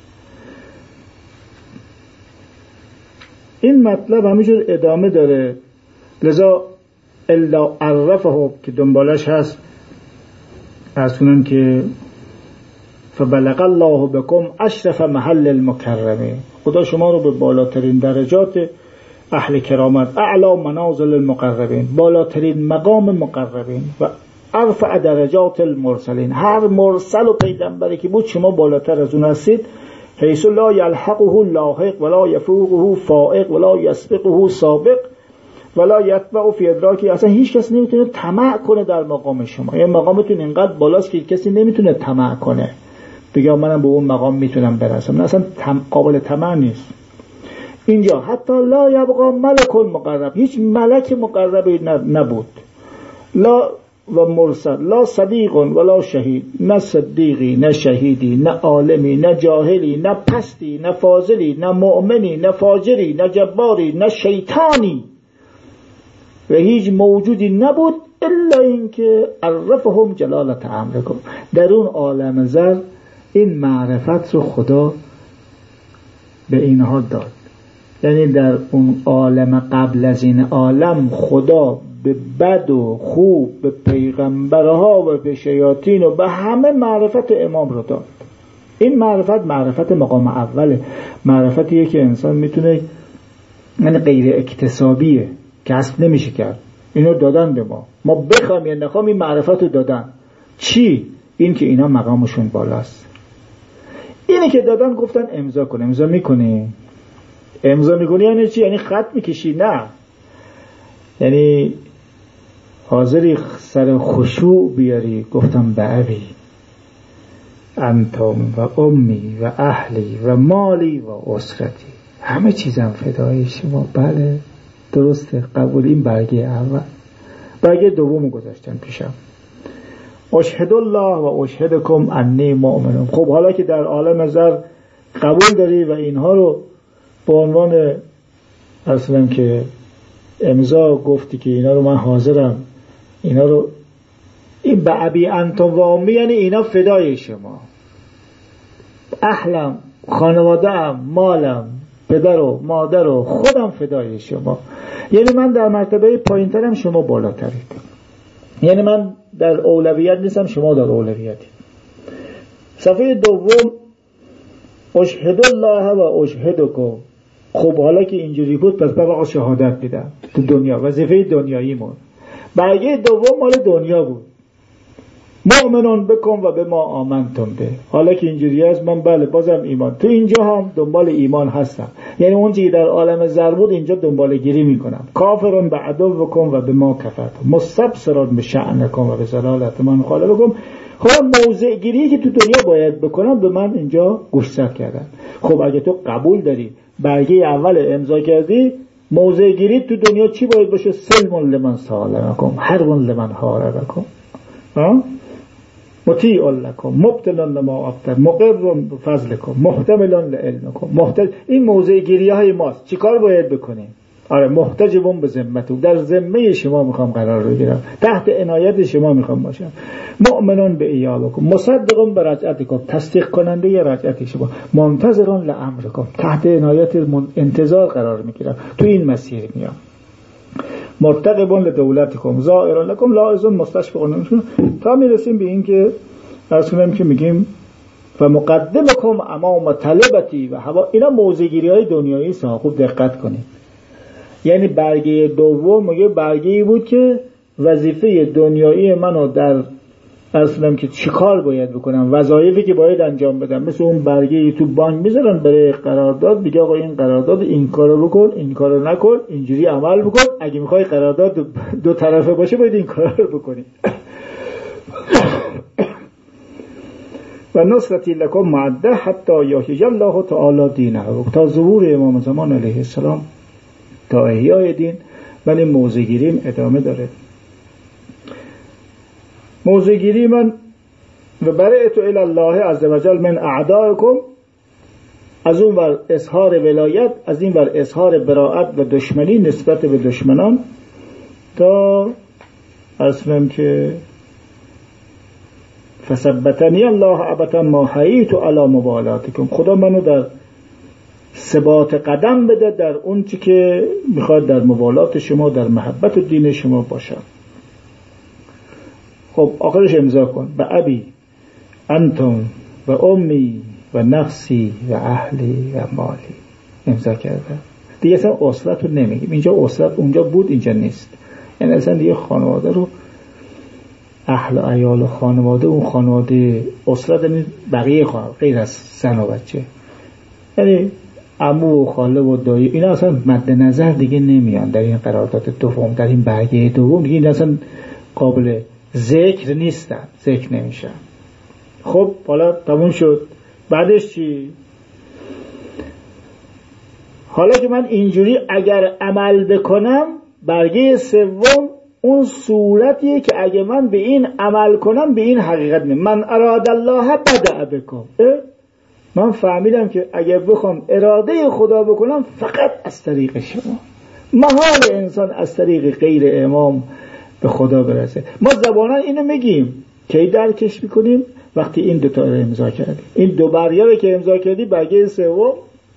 این مطلب همینجور ادامه داره، لذا الا عرفه که دنبالش هست ارسونن که فبلغ الله بكم اشرف محل المکرمین، خدا شما رو به بالاترین درجات اهل کرامت، اعلی منازل المقربین، بالاترین مقام مقربین و ارفع درجات المرسلین، هر مرسل و پیغمبری که بود شما بالاتر از اون هستید. حیث لا یلحقه لاحق ولا یفوقه فائق ولا یسبقه سابق ولا یتبع فی ادراکی، اصلا هیچ کس نمیتونه طمع کنه در مقام شما. یعنی مقامتون اینقدر بالاست که کسی نمیتونه طمع کنه بگم منم به اون مقام میتونم برسم، نه اصلا قابل طمع نیست. اینجا حتی لا یبقى ملک مقرب، هیچ ملک مقربی نبود، لا و مرسل، لا صدیق ولا شهید، نه صدیقی نه شهیدی نه عالمی نه جاهلی نه پستی نه فاضلی نه مؤمنی نه فاجری نه جباری نه شیطانی، و هیچ موجودی نبود الا اینکه عرفهم جلالت امرکم. در اون عالم زر این معرفت رو خدا به اینها داد. یعنی در اون عالم قبل از این عالم خدا به بد و خوب، به پیغمبرها و به شیاطین و به همه معرفت امام رو داد. این معرفت معرفت مقام اوله، معرفتیه که انسان میتونه، یعنی غیر اکتسابیه، کسب نمیشه کرد. اینو دادن به ما، ما بخوام یا نخوام این معرفت رو دادن. چی؟ این که اینا مقامشون بالاست. اینی که دادن گفتن امضا کن. امضا میکنی؟ امضا میکنی یعنی چی؟ یعنی خط میکشی؟ نه، یعنی حاضری سر خشوع بیاری. گفتم به ابی انتم و امی و اهلی و مالی و اسرتی، همه چیزم فدای شما. بله درسته، قبول. این برگه اول. برگه دوم گذاشتن پیشم، اشهد الله و اشهدکم انی مؤمنون. خب حالا که در عالم زر قبول داری و اینها رو به عنوان اصلا که امضا گفتی که اینا رو من حاضرم، اینا رو، این به ابی انتم و امی یعنی اینا فدای شما، اهلم، خانواده‌ام، مالم، پدر و مادر و خودم فدای شما. یعنی من در مرتبه پایین‌ترم، شما بالاترید. یعنی من در اولویت نیستم، شما در اولویتید. صفحه دوم اشهد الله و اشهدکم. خب حالا که اینجوری بود پس بابا شهادت میدم تو دنیا، وظیفه دنیاییمون. برگه دوم مال دنیا بود. مؤمنون بکن و به ما آمنتم به. حالا که اینجوری است من بله بازم ایمان، تو اینجا هم دنبال ایمان هستم، یعنی اون چیزی در عالم زر بود اینجا دنبال گیری میکنم. کافرون به عدو بکن و به ما کفرتم، مستبصرون به شأنکم و به ضلالت من خالفکم. خب موضع گیری که تو دنیا باید بکنم به من اینجا گوشزد کردن. خب اگه تو قبول داری برگه اول امضا کردی، موضع گیری تو دنیا چی باید باشه؟ سلم لمن سالمکم، حرب لمن حاربکم، ها مطیع لکم، مبتلا لما ابتل، مقر بفضلکم، محتملا لعلمکم. محتج، این موضع گیری های ماست. چی کار باید بکنیم؟ آره محتجبون به ذمتو، در ذمه شما میخوام قرار بگیرم، تحت عنایت شما میخوام باشم. مؤمنون به ایالکم، مصدقون به رجعتکم، تصدیق کننده ی رجعت شما. منتظرون لامرکم، تحت عنایت انتظار قرار میگیرم، تو این مسیر میام. مرتقبون لدولتکم، زائرون لکم، لاحظون مستشفقون. تا میرسیم به این که عرض کنم که میگیم و مقدمکم امام طلبتی و هوا. اینا موضع گیری های دنیایی است. خوب دقت کنید. یعنی برگه دوم میگه برگه‌ای بود که وظیفه دنیایی منو در اصلا که چیکار باید بکنم، وظایفی که باید انجام بدم، مثل اون برگه‌ای تو بانک میذارن برای قرارداد، میگه آقا این قرارداد این کارو بکن، این کارو نکن، اینجوری عمل بکن، اگه میخوای قرارداد دو طرفه باشه باید این کارو بکنی. و نصرتی لکم معده حتی یحیی الله تعالی دینه، تا ظهور امام زمان علیه السلام، تا احیای دین. ولی موضع گیریم ادامه داره. موضع گیری من و برئت الی الله عز وجل من اعدائکم، از اون ور اظهار ولایت، از این ور اظهار براءت و دشمنی نسبت به دشمنان، تا اصلا که فثبتنی الله ابدا ما حییت علی مبالاتکم، خدا منو در ثبات قدم بده در اون چی که میخواد در موالات شما، در محبت و دین شما باشم. خب آخرش امضا کن. به ابی انتم و امی و نفسی و اهلی و مالی. امضا کرده دیگه. اصلا اسرت رو نمیگیم اینجا، اسرت اونجا بود اینجا نیست. یعنی اصلا دیگه خانواده رو، اهل و عیال و خانواده، اون خانواده اسرت یعنی بقیه خانواده غیر از زن و بچه، یعنی عمو و خاله و دایی، اینا اصلا مد نظر دیگه نمیان در این قرارداد دوم، در این برگه دوم دیگه این اصلا قابل ذکر نیستن، ذکر نمیشن. خب حالا تموم شد. بعدش چی؟ حالا که من اینجوری اگر عمل بکنم، برگه سوم اون صورتیه که اگه من به این عمل کنم به این حقیقت می من اراد الله بدأ بکم. من فهمیدم که اگر بخوام اراده خدا بکنم فقط از طریق شما. محال انسان از طریق غیر امام به خدا برسه. ما زبانا اینو میگیم که درکش میکنیم وقتی این دو تا رو امضا کردیم، این دو برگه که امضا کردی برگه سوم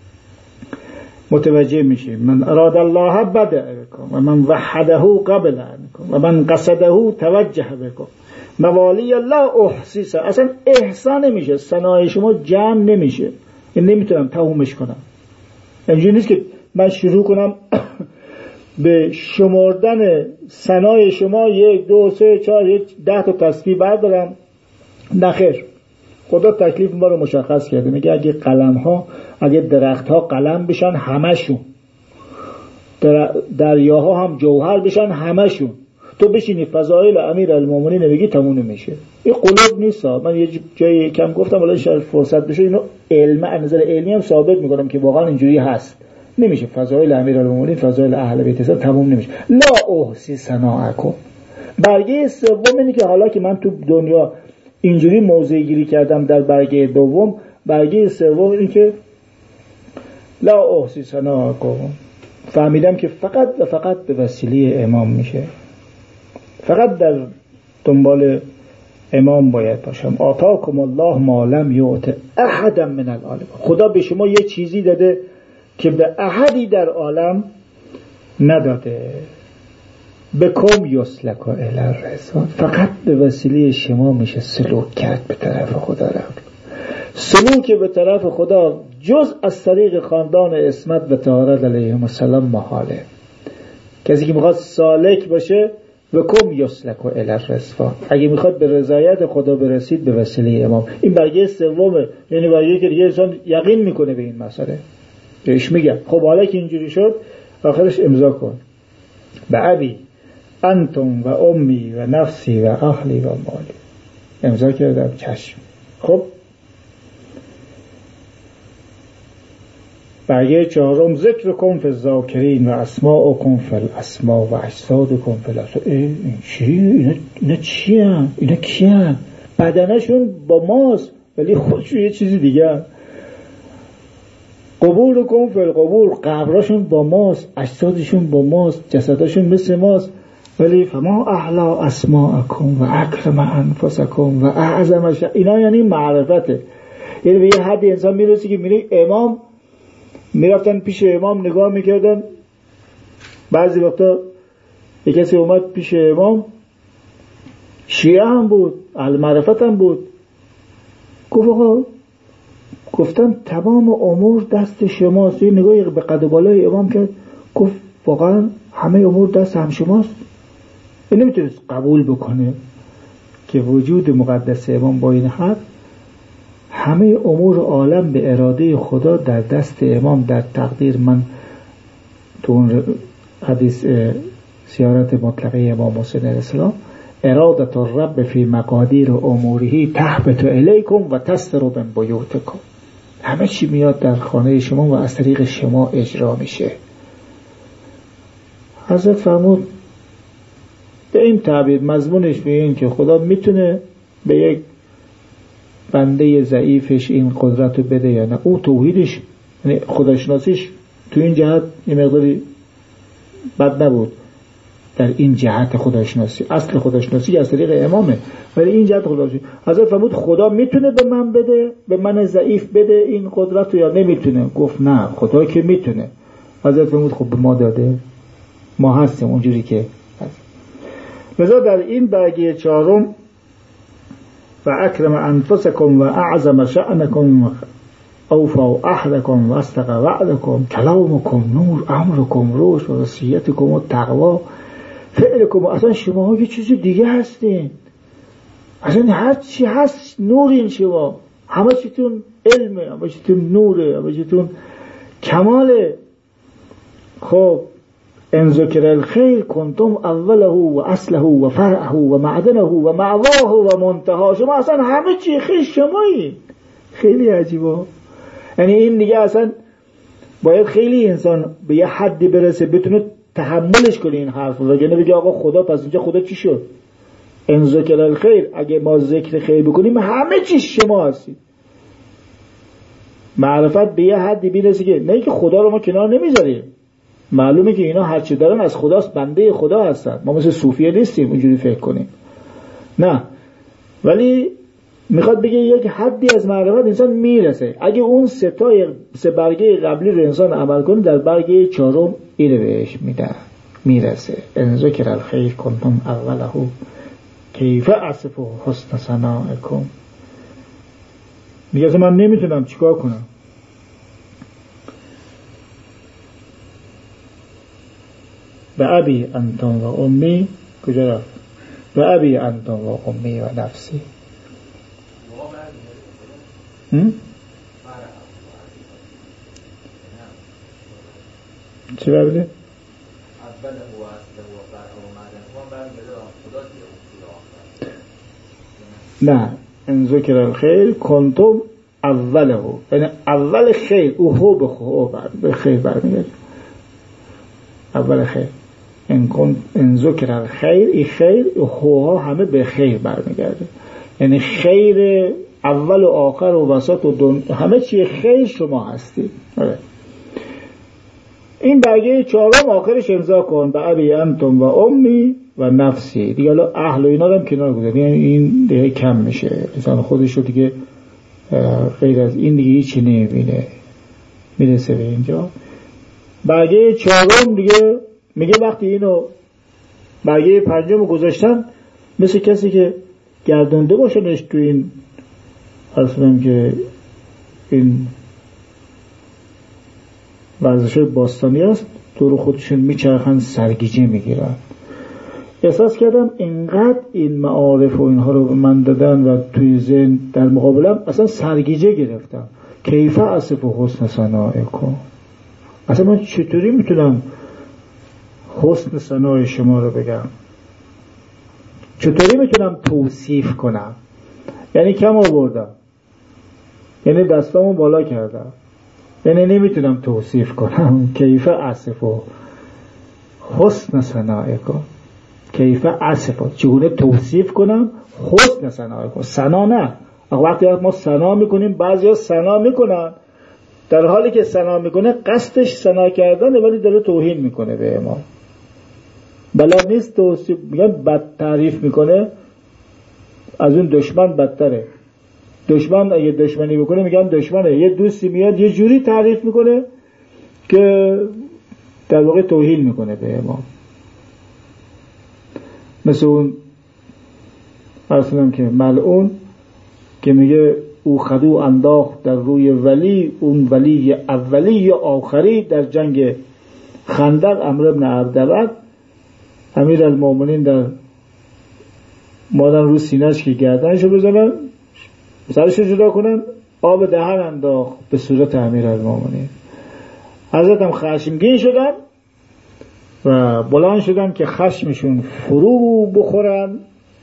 متوجه میشیم. من اراد الله بدأ بکم و من وحده قبل عنکم و من قصده توجه بکم. موالی الله احسیس، اصلا احسان نمیشه، ثنای شما جمع نمیشه. این نمیتونم توهمش کنم. اینجوری نیست که من شروع کنم به شمردن ثنای شما، یک دو سه چهار یک ده تا تسبیح بردارم. نخیر، خدا تکلیف ما رو مشخص کرده. میگه اگه قلم ها، اگه درخت ها قلم بشن همشون، در دریاها هم جوهر بشن همشون، تو بشینی فضائل امیر المومنین نمیگی تموم نمیشه. این قلوب نیست. من یه جایی کم گفتم ولی شاید فرصت بشه اینو علم از نظر علمی هم ثابت میکنم که واقعا اینجوری هست. نمیشه فضائل امیر المومنین، فضائل اهل بیت تموم نمیشه. لا احصی ثناءکم. برگه سوم اینه که حالا که من تو دنیا اینجوری موضع گیری کردم در برگه دوم، برگه سوم اینه که لا احصی ثناءکم، فهمیدم که فقط و فقط به وسیله امام میشه، فقط در دنبال امام باید باشم. آتاکم الله ما لم یؤت احدا من العالم. خدا به شما یه چیزی داده که به احدی در عالم نداده. بکم یسلک الی الرضا، فقط به وسیله شما میشه سلوک کرد، به طرف خدا رفت. سلوک به طرف خدا جز از طریق خاندان عصمت و طهارت علیهم السلام محاله. کسی که میخواد سالک باشه و کم یسلک و الی الرضوان. اگه میخواد به رضایت خدا برسید به وسیله امام. این برگه سومه، یعنی برگه که دیگه انسان یقین میکنه به این مسئله. بهش میگم خب حالا که اینجوری شد آخرش امضا کن. به ابی انتم و امی و نفسی و اهلی و مالی. امضا کردم چشم. خب برگه چهارم ذکر کن فی الذاکرین و اسماء کن فی الاسماء و اجساد کن فی الاسماء. این چی؟ اینا, اینا چی هم؟ اینا کی هم؟ بدنشون با ماست ولی خودشون یه چیزی دیگه. قبور کن فی القبور، قبراشون با ماست، اجسادشون با ماست، جسدشون مثل ماست، ولی فما احلا اسماءکم و اکرم انفسکم و اعظم شأن. اینا یعنی معرفته. یعنی به یه حد انسان میرسی که میره امام، میرفتن پیش امام نگاه میکردن. بعضی وقتا یک کسی اومد پیش امام شیعه هم بود، اهل معرفت هم بود، گفت آقا گفتن تمام امور دست شماست. یه نگاهی به قد و بالای امام کرد، گفت واقعا همه امور دست هم شماست. این نمیتونست قبول بکنه که وجود مقدس امام با این حد همه امور عالم به اراده خدا در دست امام، در تقدیر. من تو اون حدیث زیارت مطلقه امام حسین علیه السلام، ارادت الرب فی مقادیر اموره تهبط الیکم و تستر من بیوتکم. همه چی میاد در خانه شما و از طریق شما اجرا میشه. حضرت فرمود به این تعبیر مضمونش به این که خدا میتونه به یک بنده ضعیفش این قدرت رو بده یا نه. او توحیدش، یعنی خداشناسیش تو این جهت یه مقداری بد نبود، در این جهت خداشناسی، اصل خداشناسی از طریق امامه، ولی این جهت خداشناسی. حضرت فرمود خدا میتونه به من بده، به من ضعیف بده این قدرت رو یا نمیتونه؟ گفت نه، خدا که میتونه. حضرت فرمود خب به ما داده، ما هستیم اونجوری که هست. لذا در این برگه چهارم و اکرم انفسکم و اعظم شأنکم و اوفا احدکم و اصدق وعدکم کلامکم نور امرکم روش و وصیتکم و تقوا فعلکم. اصلا شما ها یه چیز دیگه هستین، اصلا هر چی هست نورین شما، همه چیتون علمه، همه چیتون نوره، همه چیتون کماله. خب ان ذکر الخیر کنتم اوله و اصله و فرعه و معدنه و معواه و منتها. شما اصلا همه چی خیر شمایی. خیلی عجیبه. یعنی این دیگه اصلا باید خیلی انسان به یه حدی برسه بتونه تحملش کنه این حرف رو، یعنی بگه آقا خدا، پس اینجا خدا چی شد؟ ان ذکر الخیر، اگه ما ذکر خیر بکنیم همه چی شما هستی. معرفت به یه حدی برسه که نه که خدا رو ما کنار نمیذاریم، معلومه که اینا هر چی دارن از خداست، بنده خدا هستن. ما مثل صوفیه نیستیم اونجوری فکر کنیم، نه، ولی میخواد بگه یک حدی از معرفت انسان میرسه. اگه اون سه تا سه برگه قبلی رو انسان عمل کنه، در برگه چهارم اینو بهش میده، میرسه. ان ذکر الخیر کنتم اوله کیف اصف حسن ثنائکم. میگه من نمیتونم چیکار کنم. به ابی انتم و امی، کجا رفت؟ به ابی انتم و امی و نفسی. هم؟ چی برده؟ نه، ان ذکر الخیر کنتم اوله، یعنی اول خیر، او هو به خو به خیر برمیگرد. اول خیر ان کن ان ذکر الخیر، ای خیر هوها همه به خیر برمیگرده، یعنی خیر اول و آخر و وسط و دون، همه چی خیر شما هستی. این برگه چهارم آخرش امضا کن به ابی انتم و امی و نفسی. دیگه حالا اهل و اینا هم کنار گذاریم، یعنی این دیگه کم میشه، انسان خودش رو دیگه غیر از این دیگه هیچی نمیبینه، میرسه به اینجا. برگه چهارم دیگه میگه وقتی اینو برگه پنجم رو گذاشتن، مثل کسی که گردونده باشنش تو این اصلا که این ورزش باستانی است، دور خودشون میچرخن، سرگیجه میگیرن. احساس کردم اینقدر این معارف و اینها رو به من دادن و توی ذهن در مقابلم اصلا سرگیجه گرفتم. کیف اصف و حسن ثنائکم، اصلا من چطوری میتونم حسن ثنای شما رو بگم؟ چطوری میتونم توصیف کنم؟ یعنی کم آوردم، یعنی دستامو بالا کردم، یعنی نمیتونم توصیف کنم. کیف اصف و حسن ثنائکم، کیف اصف، چگونه توصیف کنم حسن ثنائکم؟ ثنا نه، وقتی ما ثنا میکنیم بعضیا ثنا میکنن در حالی که ثنا میکنه قصدش ثنا کردنه ولی داره توهین میکنه به امام. بلد نیست توصیف، میگن بد تعریف میکنه، از اون دشمن بدتره. دشمن اگه دشمنی بکنه میگن دشمنه، یه دوستی میاد یه جوری تعریف میکنه که در واقع توهین میکنه به امام. مثل اون اصلا که ملعون که میگه او خدو انداخت در روی ولی، اون ولی اولی یا آخری در جنگ خندق، عمرو بن عبدود. امیر المومنین در مادن رو سینه‌اش که گردنشو بزنن سرشو جدا کنن، آب دهن انداخت به صورت امیر المومنین. حضرت هم خشمگین شدن و بلند شدن که خشمشون فرو بخورن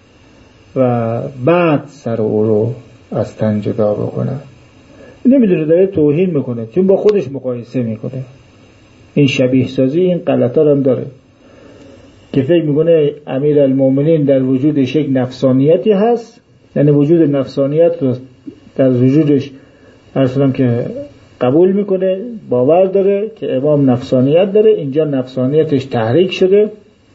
و بعد سر او رو از تن جدا بکنن. نمیدونه داره توهین میکنه چون با خودش مقایسه میکنه. این شبیه سازی این غلطا هم داره که فکر میکنه امیر المومنین در وجودش یک نفسانیتی هست، یعنی وجود نفسانیت رو در وجودش ارسلم که قبول میکنه، باور داره که امام نفسانیت داره، اینجا نفسانیتش تحریک شده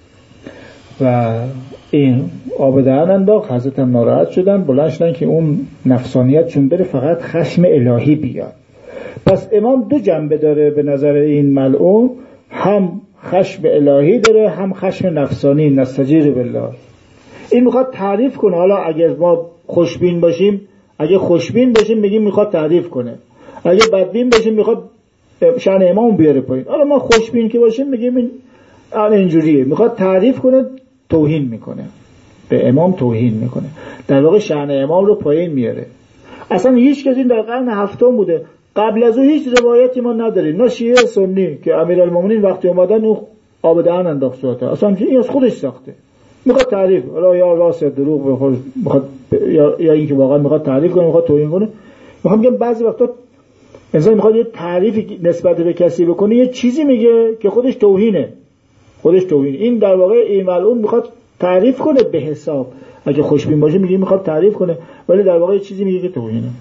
و این آب دهن انداخت. حضرت هم ناراحت شدن، بلند شدن که اون نفسانیت چون بره فقط خشم الهی بیاد. پس امام دو جنبه داره به نظر این ملعون، هم خشم الهی داره هم خشم نفسانی. نستجیر بالله. این میخواد تعریف کنه. حالا اگر ما خوشبین باشیم، اگه خوشبین باشیم میگیم میخواد تعریف کنه، اگه بدبین باشیم میخواد شأن امام بیاره پایین. حالا ما خوشبین که باشیم میگیم این اینجوریه، میخواد تعریف کنه، توهین میکنه به امام، توهین میکنه، در واقع شأن امام رو پایین میاره. اصلا هیچ کسی در قرن هفتم بوده، قبل از او هیچ روایتی ما نداریم، نه شیعه سنی که امیرالمومنین وقتی اومدن او آب دهن انداخت صورت، اصلا این از خودش ساخته. میخواد تعریف، حالا یا راست یا دروغ، میخواد یا یا اینکه واقعا میخواد تعریف کنه، میخواد توهین کنه. میخوام بگم بعضی وقتا انسان میخواد یه تعریفی نسبت به کسی بکنه، یه چیزی میگه که خودش توهینه، خودش توهین. این در واقع این ملعون میخواد تعریف کنه به حساب، اگه خوشبین باشه میگه میخواد تعریف کنه ولی در واقع یه چیزی میگه که توهینه.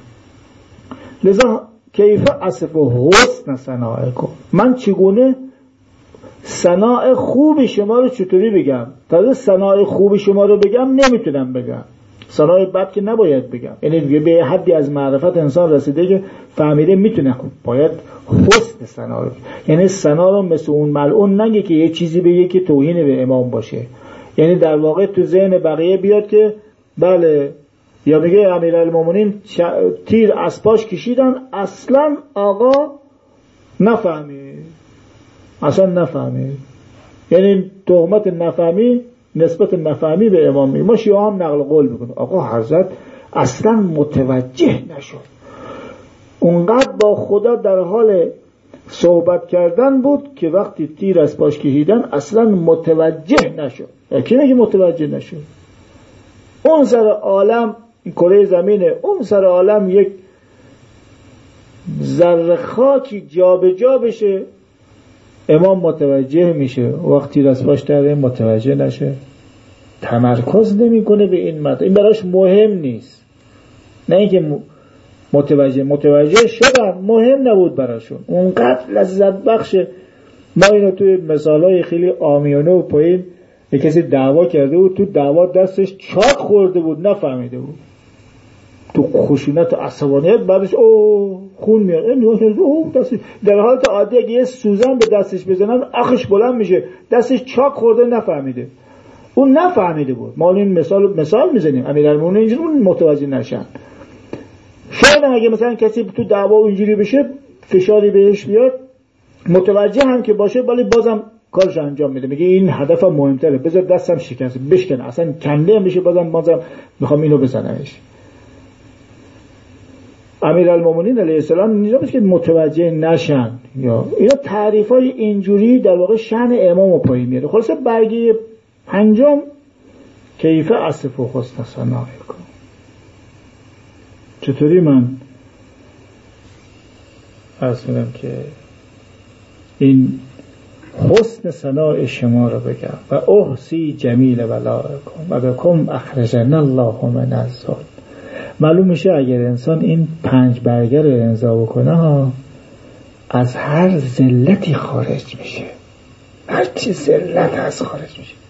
لذا کیف اصف حسن ثنائکم، من چگونه ثناء خوب شما رو چطوری بگم؟ تازه ثناء خوب شما رو بگم نمیتونم بگم، ثناء بد که نباید بگم. یعنی به حدی از معرفت انسان رسیده که فهمیده میتونه باید حسن ثنا رو، یعنی ثنا رو مثل اون ملعون نگه که یه چیزی بگه که توهین به امام باشه. یعنی در واقع تو ذهن بقیه بیاد که بله، یا میگه امیرالمومنین تیر از پاش کشیدن، اصلا آقا نفهمید، اصلا نفهمید. یعنی تهمت نفهمی نسبت نفهمی به امام می. ما شیعه هم نقل قول میکنه آقا حضرت اصلا متوجه نشد، اونقدر با خدا در حال صحبت کردن بود که وقتی تیر از پاش کشیدن اصلا متوجه نشد. کی میگه متوجه نشد؟ اون سر عالم کره زمینه، اون سر عالم یک ذره خاکی جا به جا بشه امام متوجه میشه، وقتی تیر از پاش در متوجه نشه. تمرکز نمیکنه به این مطلب، این براش مهم نیست. نه اینکه متوجه متوجه شدن، مهم نبود براشون، اونقدر لذت بخشه. ما اینو توی مثالای خیلی عامیانه و پایین، یک کسی دعوا کرده بود، تو دعوا دستش چاک خورده بود نفهمیده بود، تو خشونت و عصبانیت بعدش او خون میاد، او دستش در حالت عادی اگه یه سوزن به دستش بزنن اخش بلند میشه، دستش چاک خورده نفهمیده، اون نفهمیده بود. ما این مثال مثال میزنیم امیرالمومنین اینجوری متوجه نشن. شاید اگه مثلا کسی تو دعوا اینجوری بشه فشاری بهش بیاد، متوجه هم که باشه ولی بازم کارش انجام میده، میگه این هدفم مهمتره، بذار دستم شکست بشکنه، اصلا کنده میشه، بازم بازم میخوام اینو بزنمش. امیرالمومنین علیه السلام اینجا بود که متوجه نشن، یا اینا تعریفای اینجوری در واقع شأن امامو پایین میاره. خلاصه برگه پنجم کیف اصف و حسن ثنائکم. چطوری من عرض می‌کنم که این حسن ثناء شما رو بگم و احسی جمیل ولائکم و بکم اخرجنا الله من الظلم. معلوم میشه اگر انسان این پنج برگه رو امضا بکنه ها، از هر ذلتی خارج میشه، هر چی ذلت از خارج میشه.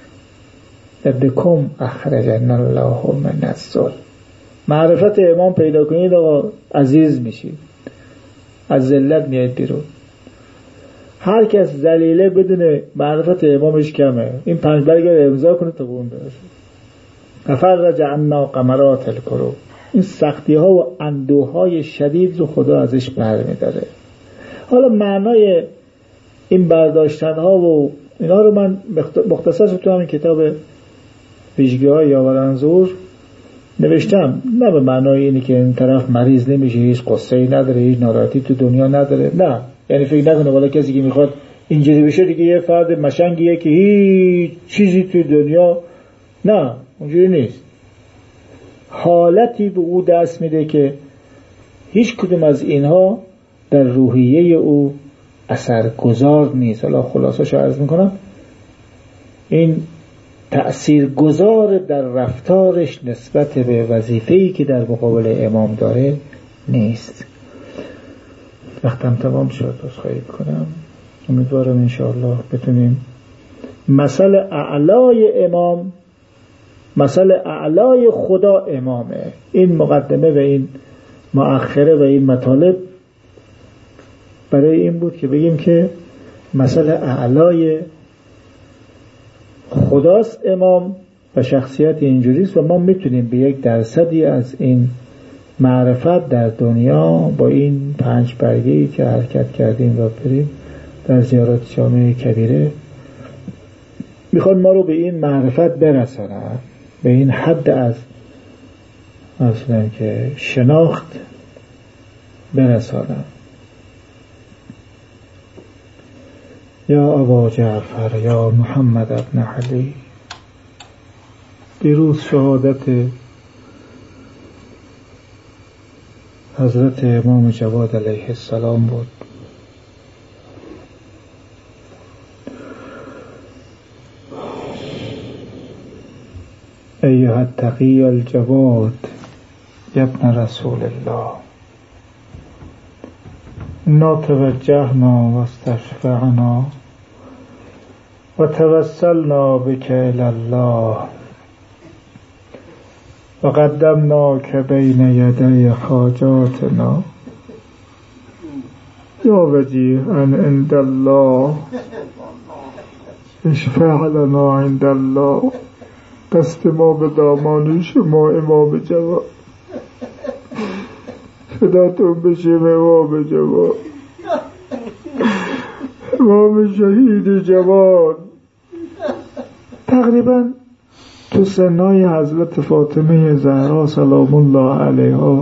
بکم اخرجنا الله من الظلم. معرفت امام پیدا کنید آقا عزیز میشید، از ذلت میاد بیرون. هر کس ذلیله بدون معرفت امامش کمه، این پنج برگه رو امضا کنه تا بون برسه. ففرج عنا قمرات الکروب. این سختی ها و اندوه های شدید رو خدا ازش برمی‌داره. حالا معنای این برداشتن ها و اینا رو من مختصر تو همین کتاب ویژگی های یاورانظور نوشتم، نه به معنای اینی که این طرف مریض نمیشه، هیچ قصه‌ای نداره، هیچ ناراحتی تو دنیا نداره، نه. یعنی فکر نکنه والا کسی که میخواد اینجوری بشه دیگه یه فرد مشنگیه که هیچ چیزی تو دنیا، نه اونجوری نیست. حالتی به او دست میده که هیچ کدوم از اینها در روحیه او اثرگذار نیست. حالا خلاصش عرض میکنم، این تأثیرگذار در رفتارش نسبت به وظیفه‌ای که در مقابل امام داره نیست. وقتم تمام شد، عذرخواهی کنم. امیدوارم انشاءالله بتونیم مثل اعلای امام، مثل اعلای خدا امامه. این مقدمه و این مؤخره و این مطالب برای این بود که بگیم که مثل اعلای خداست امام و شخصیت اینجوریست و ما میتونیم به یک درصدی از این معرفت در دنیا با این پنج برگه‌ای که حرکت کردیم و بریم در زیارت جامع کبیره، میخوان ما رو به این معرفت برسانن، به این حد از مثلا که شناخت برسانن. یا ابا جعفر یا محمد ابن علی، دیروز شهادت حضرت امام جواد علیه السلام بود. ایها التقی الجواد یا ابن رسول الله، انا توجهنا و استشفعنا و توسلنا بک الی الله و قدمناک بین یدی حاجاتنا یا وجیها عند الله اشفع لنا عند الله. دست ما به دامان شما امام جواد، فداتون بشیم امام جواد، امام شهید جواد. تقریبا تو سنای حضرت فاطمه زهرا سلام الله علیها،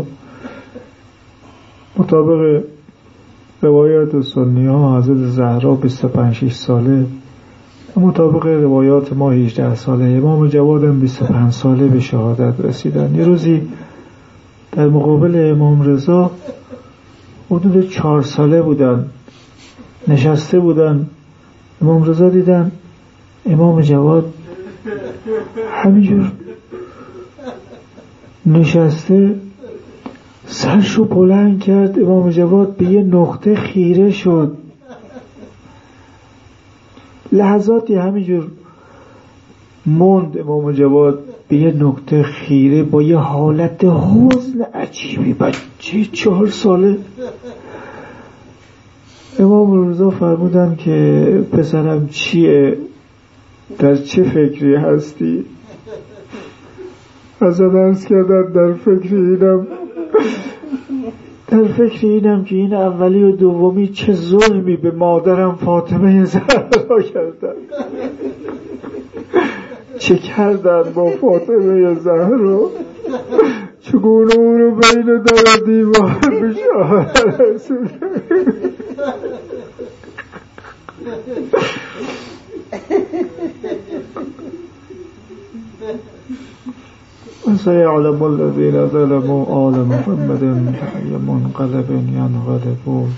مطابق روایات سنی ها حضرت زهرا بیست و پنج شش ساله، مطابق روایات ما هجده ساله، امام جواد هم بیست و پنج ساله به شهادت رسیدن. یه روزی در مقابل امام رضا حدود چهار ساله بودن، نشسته بودن. امام رضا دیدن امام جواد همینجور نشسته، سرشو بلند کرد. امام جواد به یه نقطه خیره شد، لحظاتی همینجور موند. امام جواد به یه نقطه خیره با یه حالت حزن عجیبی، بچه چهار ساله. امام رضا فرمودن که پسرم چیه؟ در چه فکری هستی؟ حسن عرض کردن در فکری اینم در فکر اینم که این اولی و دومی چه ظلمی به مادرم فاطمه زهرا کردن، چه کردن با فاطمه زهرا، چگونه او رو بین در دیوار به شاه رسول. وسيعلم الذين ظلموا آل محمد أي منقلب ينقلبون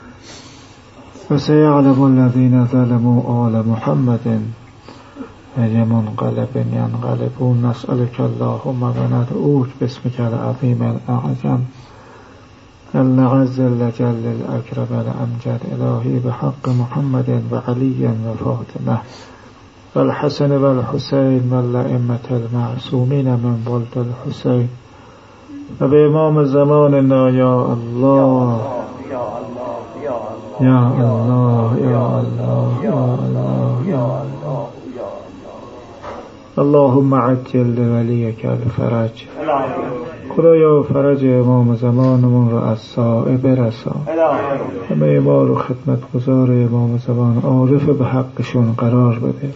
وسيعلم الذين ظلموا آل محمد أي منقلب ينقلبون نسألك اللهم وندعوك باسمك العظيم الأعظم العز الجل الأكرم الأمجد إلهي بحق محمد وعلي وفاطمة والحسن والحسين والأئمة المعصومين من ولد الحسين وبإمام زماننا يا الله يا الله يا الله يا الله يا الله اللهم عجل لوليك الفرج. خدایا فرج امام زمانمون رو از صائب رسان، همه ما رو خدمتگزار امام زمان عارف به حقشون قرار بده.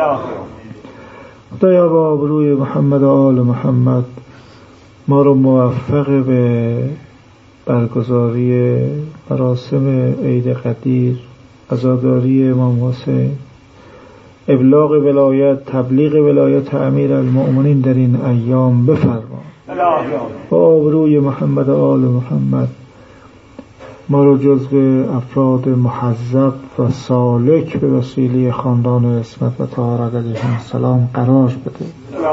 خدایا با آبروی محمد و آل محمد ما رو موفق به برگزاری مراسم عید قدیر، عزاداری امام حسین، ابلاغ ولایت، تبلیغ ولایت امیرالمؤمنین در این ایام بفرما. با آبروی محمد و آل محمد ما رو جزو افراد محذب و سالک به وسیله خاندان عصمت و طهارت علیهم السلام قرار بده.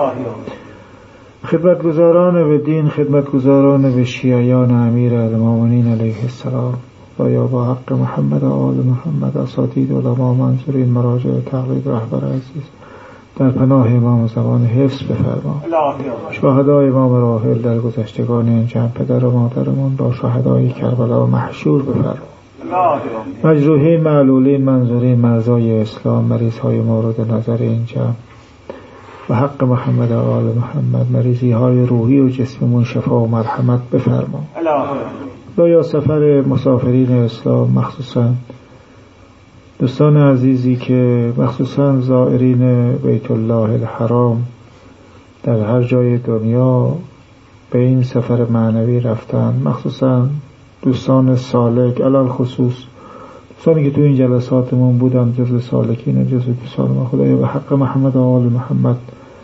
خدمتگزاران به دین، خدمتگزاران به شیعیان امیرالمؤمنین علیه السلام و یا با حق محمد و آل محمد، اساتید علما، منظورین، مراجع، تقلید، رهبر عزیز در پناه امام زمان حفظ بفرما. شهدای امام راحل در گذشتگان این جمع، پدر و مادرمون با شهدای کربلا محشور بفرما. مجروحین، معلولین، منظورین، مرضای اسلام، مریض های مورد نظر این جمع و حق محمد و آل محمد، مریضی های روحی و جسممون شفا و مرحمت بفرما. و یا سفر مسافرین اسلام، مخصوصا دوستان عزیزی که مخصوصا زائرین بیت الله الحرام در هر جای دنیا به این سفر معنوی رفتن، مخصوصا دوستان سالک، علال خصوص دوستانی که تو این جلساتمون بودن، جزو سالکین، جزو دوستان ما، خدایا به حق محمد و آل محمد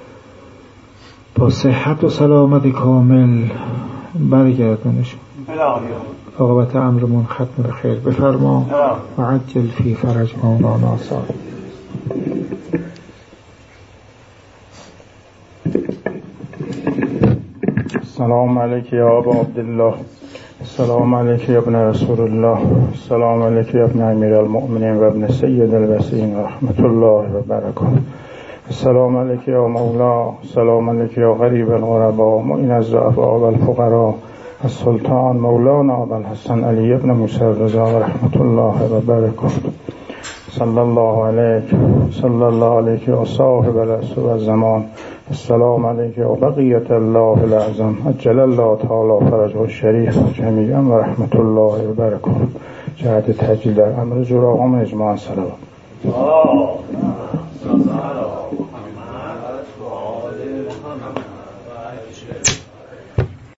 با صحت و سلامت کامل برگردنشون، عاقبت امرمون ختم به خیر بفرما و عجل فی فرج مولانا صاحب. السلام علیک یا ابا عبدالله، السلام علیک یا ابن رسول الله، السلام علیک یا ابن امیر المؤمنین و ابن سید الوسیین و رحمت الله و برکاته. السلام علیک یا مولا، السلام علیک یا غریب الغربا، معین الضعفاء و الفقراء، السلطان مولانا ابوالحسن علی ابن موسی الرضا و رحمت الله و برکاته. صلی الله علیک، صلی الله علیک یا صاحب العصر و الزمان، السلام علیک یا بقیت الله العظم، عجل الله تعالی فرجه الشریف جمیعا و رحمت الله و برکاته. جهت تجلیل در امر جراغم اجماع صلوات.